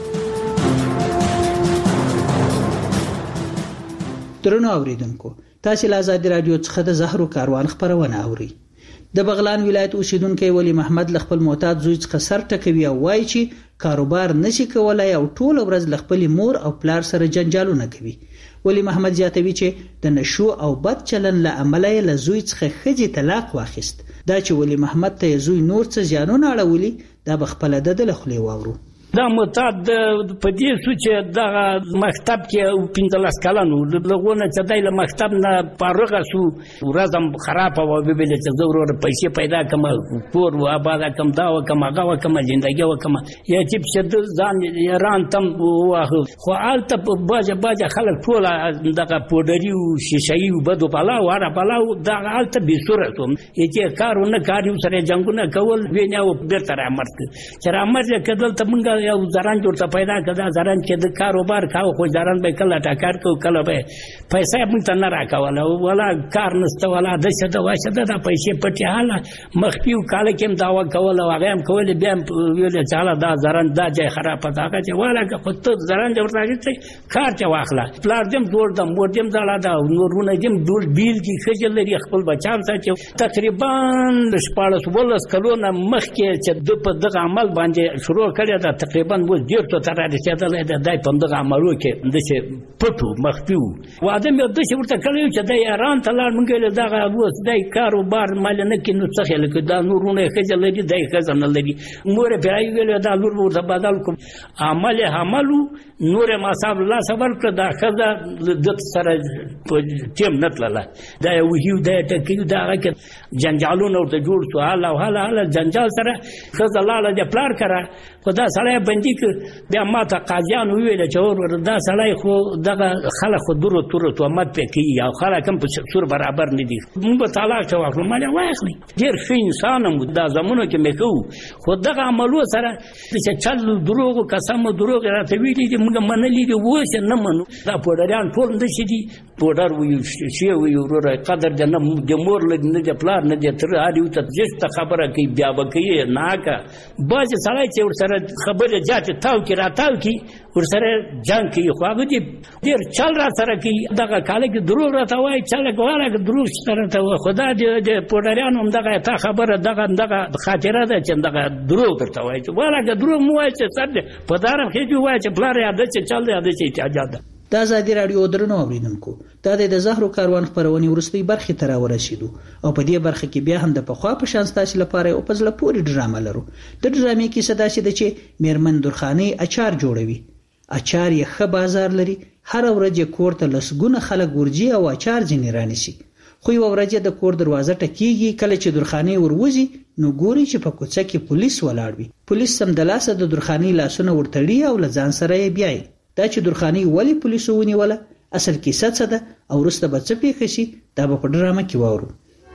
درنو اوریدونکو، تاسو له آزادي رادیو څخه د زهرو کاروان خبرونه اوري. د بغلان ولایت اوسیدونکو ولی محمد ل خپل معتاد زوی څخه سر ټکوي او وایي چې کاروبار نشي کولای او ټول ورځ ل خپل مور او پلار سره جنجالونه کوي. ولی محمد زیاتوي چې د نشو او بد چلن له امله له زوی څخه خځې طلاق واخیست. دا چې ولی محمد ته زوی نور څه زیانونه اړولي دا بخپله د لخلې واورو. دا معتاد په دې سو چې دا مکتب کې 15 کلن لغونه چې دای له مکتب نه فارغ شو ورځم خراب او به بل چې ضرور پیسې پیدا کوم کور و آباد کوم دا و کوم هغه و کوم ژوندۍ و کوم یا چې چې ځان ایران تم واخ خو الته باجه خلک ټول دغه پودری او شیشې او بدو بالا واره بالا دا الته به صورت چې کارونه کاریو سره جنگونه کول ویناو بیرته رامرت چې رامرت کدل ته مونږ یو زران جوړه پیدا کړه زران چې د کاروبار کاو خو زران به کله ټاکار کو کله به پیسې مونږ ته نه راکوله ولا کار نشته ولا د څه د واشه د پیسې پټه حاله مخفیو کال کې داوا کوله هغه هم کول بیا ویل چې دا زران دا ځای خراب پتا چې ولا که خود زران جوړ راځي کار چې واخله پلار دم جوړ دم مور دم زړه دا نورونه دم ډول بیل کې خجل لري خپل بچان ساتي تقریبا 14 کلونه مخکې چې د په دغه عمل باندې شروع کړی دا تقریبا وو ډیر ته تر رسیدل د دای په دغه عملو کې د څه پټو مخفیو واده مې د څه ورته کړیو چې د ایران ته لاړ مونږ له دغه اوس د کاروبار مال نه کې نو څه لکه دا نورونه خجل لري د خزانه لري مور برای ویل دا لور ورته بدل کوم عملو نور ما صاحب الله صبر کړ دا خزه د سره ټیم نتلله دا ویو دا ټکیو دا کې جنجالونه ورته جوړ شو حالا جنجال سره خزه لاله د پلار کړه خدا سړی بندي ک بیا ماته قاضیان ویل چې ور دا سړی خو دغه خلک خو درو تور تهمت پکې او خلک هم په سور برابر نه دي موږ طلاق شو واخلو مالي واخلي ډیر ښه انسان هم دا زمونږ کې مکو خو دغه عملو سره چې چل دروغ قسم دروغ راته ویلي دي موږ منلي دي وښه نه منو دا پوډریان ټول د شي دي پوډر وي شي وي ورور قدر د مور نه د پلار نه د تر اړیو ته جست خبره کوي بیا وکي ناکه باز سړی چې ور سره خبره جاته تاو کې راتاو کې ور سره جنگ کې خو هغه دې ډیر چل را سره کې دغه کال کې دروغ راته وای چل کوله دروغ سره ته خدا دې پوډریان هم دغه تا خبره دغه خاطره ده چې دغه دروغ ورته وای چې ولا دروغ مو وای چې سر په دارم کې دی وای چې بلار یاد چې چل یاد چې اجازه د آزادي رادیو درنو اوریدونکو دا د زهرو کاروان خبرونه ورستي برخه تر ورسېدو او په دې برخه کې بیا هم د پخوا په شان ستاسو لپاره او په ځل پوری ډرامه لرو د ډرامې کې صدا شي د چې میرمن درخاني اچار جوړوي اچار یې ښه بازار لري هر ورځ کور ته لسګونه خلک ورجی او اچار ځنی رانیسي خو یو ورځ د کور دروازه ټکیږي کله چې درخاني وروزي نو ګوري چې په کوڅه کې پولیس ولاړ وي پولیس سم د لاسه د درخاني لاسونه ورتړي او لزان سره یې بیاي دا چې درخاني ولی پولیسو ونیوله اصل کیسه څه ده او وروسته به څه پیښ شي دا به په ډرامه کې واورو.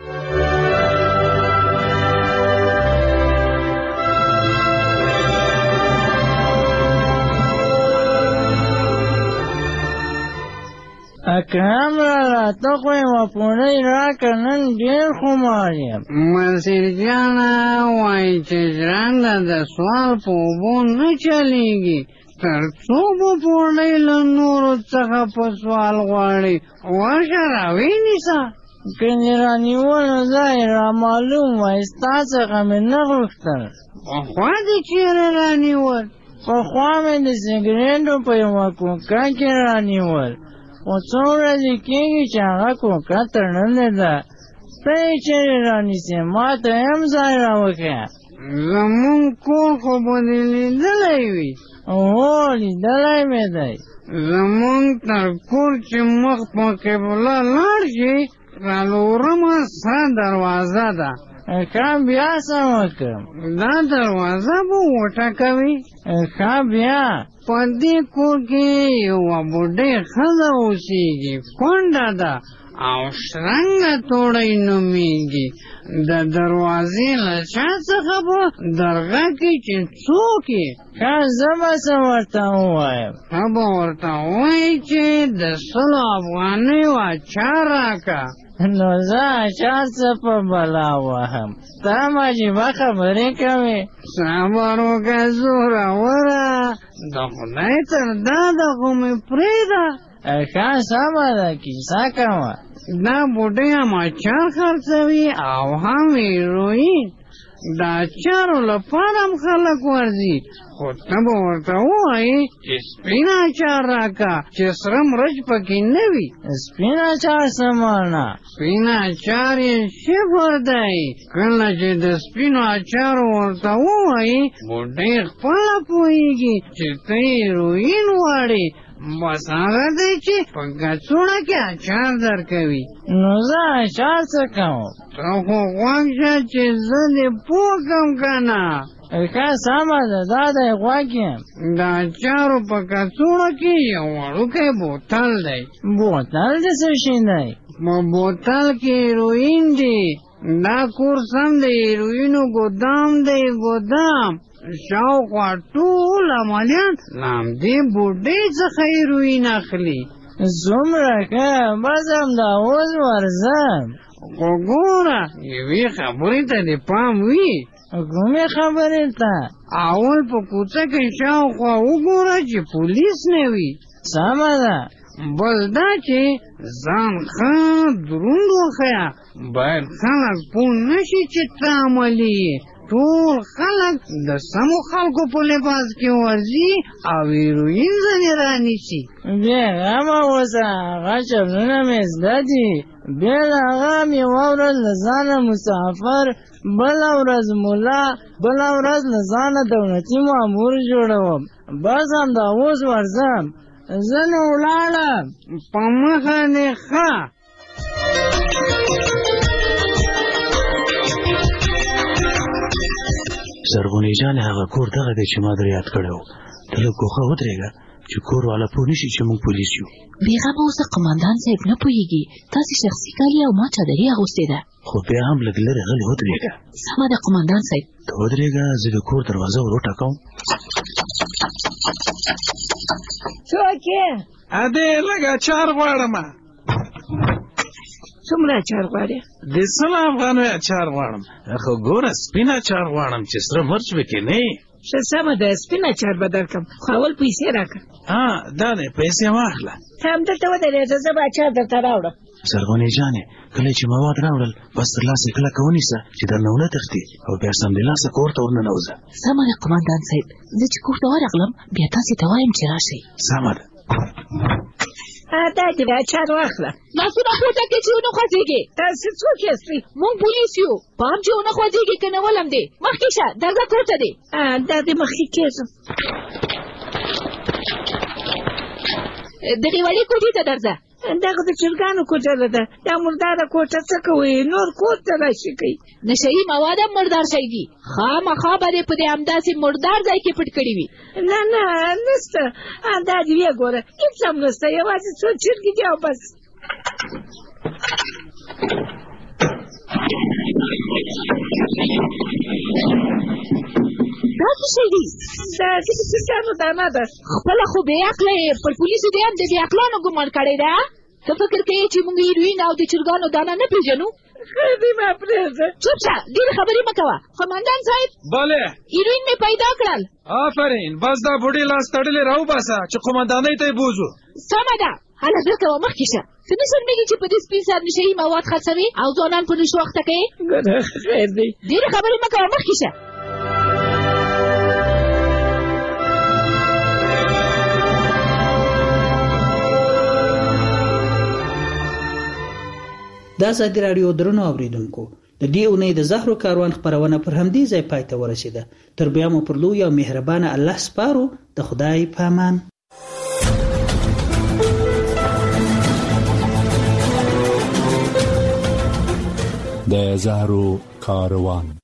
اکرام را تو خوی وپونی را کنن دیر خماریم منصیر جانا وای چې ژرنده د سوال په اوبو نه چلیږي تر څو به پوړی له نورو څخه په سوال غواړي ورشه راوینیسه کنې رانیول نو ځای را معلوم وای ستا څخه مې نه غوښتل پخوا دې چېرې رانیول پخوا مې د سګرېټو په یوه کوکه کې رانیول خو څو ورځې کېږي چې هغه کوکه تړلې ده ته یې چېرې رانیسې ما ته هم ځای راوښیه زمونږ کور خو به دې لیدلی وي هو لیدلی مې دی زمونږ تر کور چې مخ په قبله لاړ شي څلورمه سره دروازه ده ښه بیا څه وکړم دا دروازه به وټکوي ښه بیا په دې کور کې یوه بوډۍ ښځه اوسېږي کونډه ده او شرنګه توړی نومیږي د دروازې له چا څخه په درغه کې چې څوک یې ښه زه به څه ورته ووایم ښه به ورته ووایي چې د 100 افغانیو اچار راکه نو زه اچار څه په بلا وهم تا عجیبه خبرې کوې صبر وکړه زوروره د خدای تر داده خو مې پرېږده ښه سمه ده کیسه کوه دا بوډۍ هم اچار خرڅوي او هم هیروین د اچارو لپاره هم خلک ورځي خو ته به ورته ووایې چې سپین اچار راکه چې سره مرچ پکې نه وي سپین اچار څه معنا سپین اچار یې صفر دی کله چې د سپینو اچارو ورته ووایې بوډۍ خپله پوهېږي چې ته هیروین غواړې بس هغه دی چې په کڅوړه کې اچار درکوي نو زه اچار څه کوم ته خو غوږ شه چې زه دې پوه کړم که نه ښه سمه ده دا دی غوږ یم د اچارو په کڅوړه کې یو وړوکی بوتل دی بوتل د څه شي دی په بوتل کې هیروین دی دا کور سم د هیروینو ګودام دی ګودام شاوخوا ټول عملیان له همدې بوډۍ څخه هیروین اخلي څومره ښه بس همدا اوس ورځم خو ګوره یوې خبرې ته دې پام وي کومې خبرې ته اول په کوڅه کې شاوخوا وګوره چې پولیس نه وي سمه ده بل دا چې ځان ښه دروند وښیه باید خلک پوه نه شي چې ته عملي یې ټول خلک د سمو خلکو په لباس کې ورځي او هیروین ځنې رانیسي بېغمه اوسه هغه چلونه مې زده دي بیا د هغه هم یوه ورځ له ځانه مسافر بله ورځ ملا بله ورځ له ځانه دولتي مامور جوړوم بس همدا اوس ورځم زه نو ولاړم په مخه دې ښه زرغونې جانې هغه کور دغه دی چې ما در یاد کړی و ته لږ ګوښه ودرېږه چې کور والا پوه نه شي چې موږ پولیس یو بېغمه اوسه قمندان صاحب نه پوهېږي تاسې شخصي کالي او ما چادري اغوستې ده خو بیا هم لږ لرې غلې ودرېږه سمه ده قمندان صاحب ته ودرېږه زه د کور دروازه ور وټکوم څوک یې ادې لږ اچار غواړمه څومره اچار غواړې د 100 افغانیو اچار غواړم خو ګوره سپین اچار غواړم چې سره مرچ پکې نه وي ښه سمه ده سپین اچار به درکړم خو اول پیسې راکړه دا دی پیسې واخله ته همدلته ودرېږه زه به اچار درته راوړم زرغونې جانې کله چې مواد راوړل بس تر لاسه کلکه ونیسه چې درنه ونه تښتي او بیا سمدلاسه کور ته ورننوځه سمه ده قمندان صاحب زه چې کور ته ورغلم بیا تاسې ته وایم چې راشئ سمه ده دا دې اچار واخله لاسونه پورته کړې چې ونه خوځېږې تاسې څوک یاستئ موږ پولیس یو پام چې ونه خوځېږې که نه ولم دی مخکې شه درځه کور ته دی دا دې مخکې کېږم دغې وړې کوټې ته درځه دغه د چرګانو کوټه ده دا مرداره کوټه څه کوئ نور کور ته راشي کوي نشهیي مواد هم مردار شی دي خامخا به دې په دې همداسې مردار ځای کې پټ کړي وي نه نسته دا دې ویې ګوره هېڅ هم نسته یوازې څو چرګې دي او بس دا څه شی دي دا چې د چرګانو دانه ده خپله خو بې عقله یې پر پولیسو دې هم د بې عقلانو ګمان کړی ده ته فکر کوې چې موږ هیروین او د چرګانو دانه نه پېژنو ښه دې ما پرېږده چوپ شه ډېرې خبرې مه کوه قمندان صاحب بله هیروین مې پیدا کړل آفرین بس دا بوډۍ لاس تړلې راوباسه چې قمندانۍ ته یې بوځو سمه ده هله بېرته وه مخکې شه څه نه شرمېږي چې په دې سپین سر نشهیي مواد خرڅوي او ځوانان په نشو اخته کوې خیر دی ډېرې خبرې مه کوه مخکې شه د ازادي راډیو درنو اوریدونکو د دې اونۍ د زهرو کاروان خپرونه پر همدې ځای پای ته ورسېده تر بیا مو پر لوی او مهربانه الله سپارو د خدای په امان د زهرو کاروان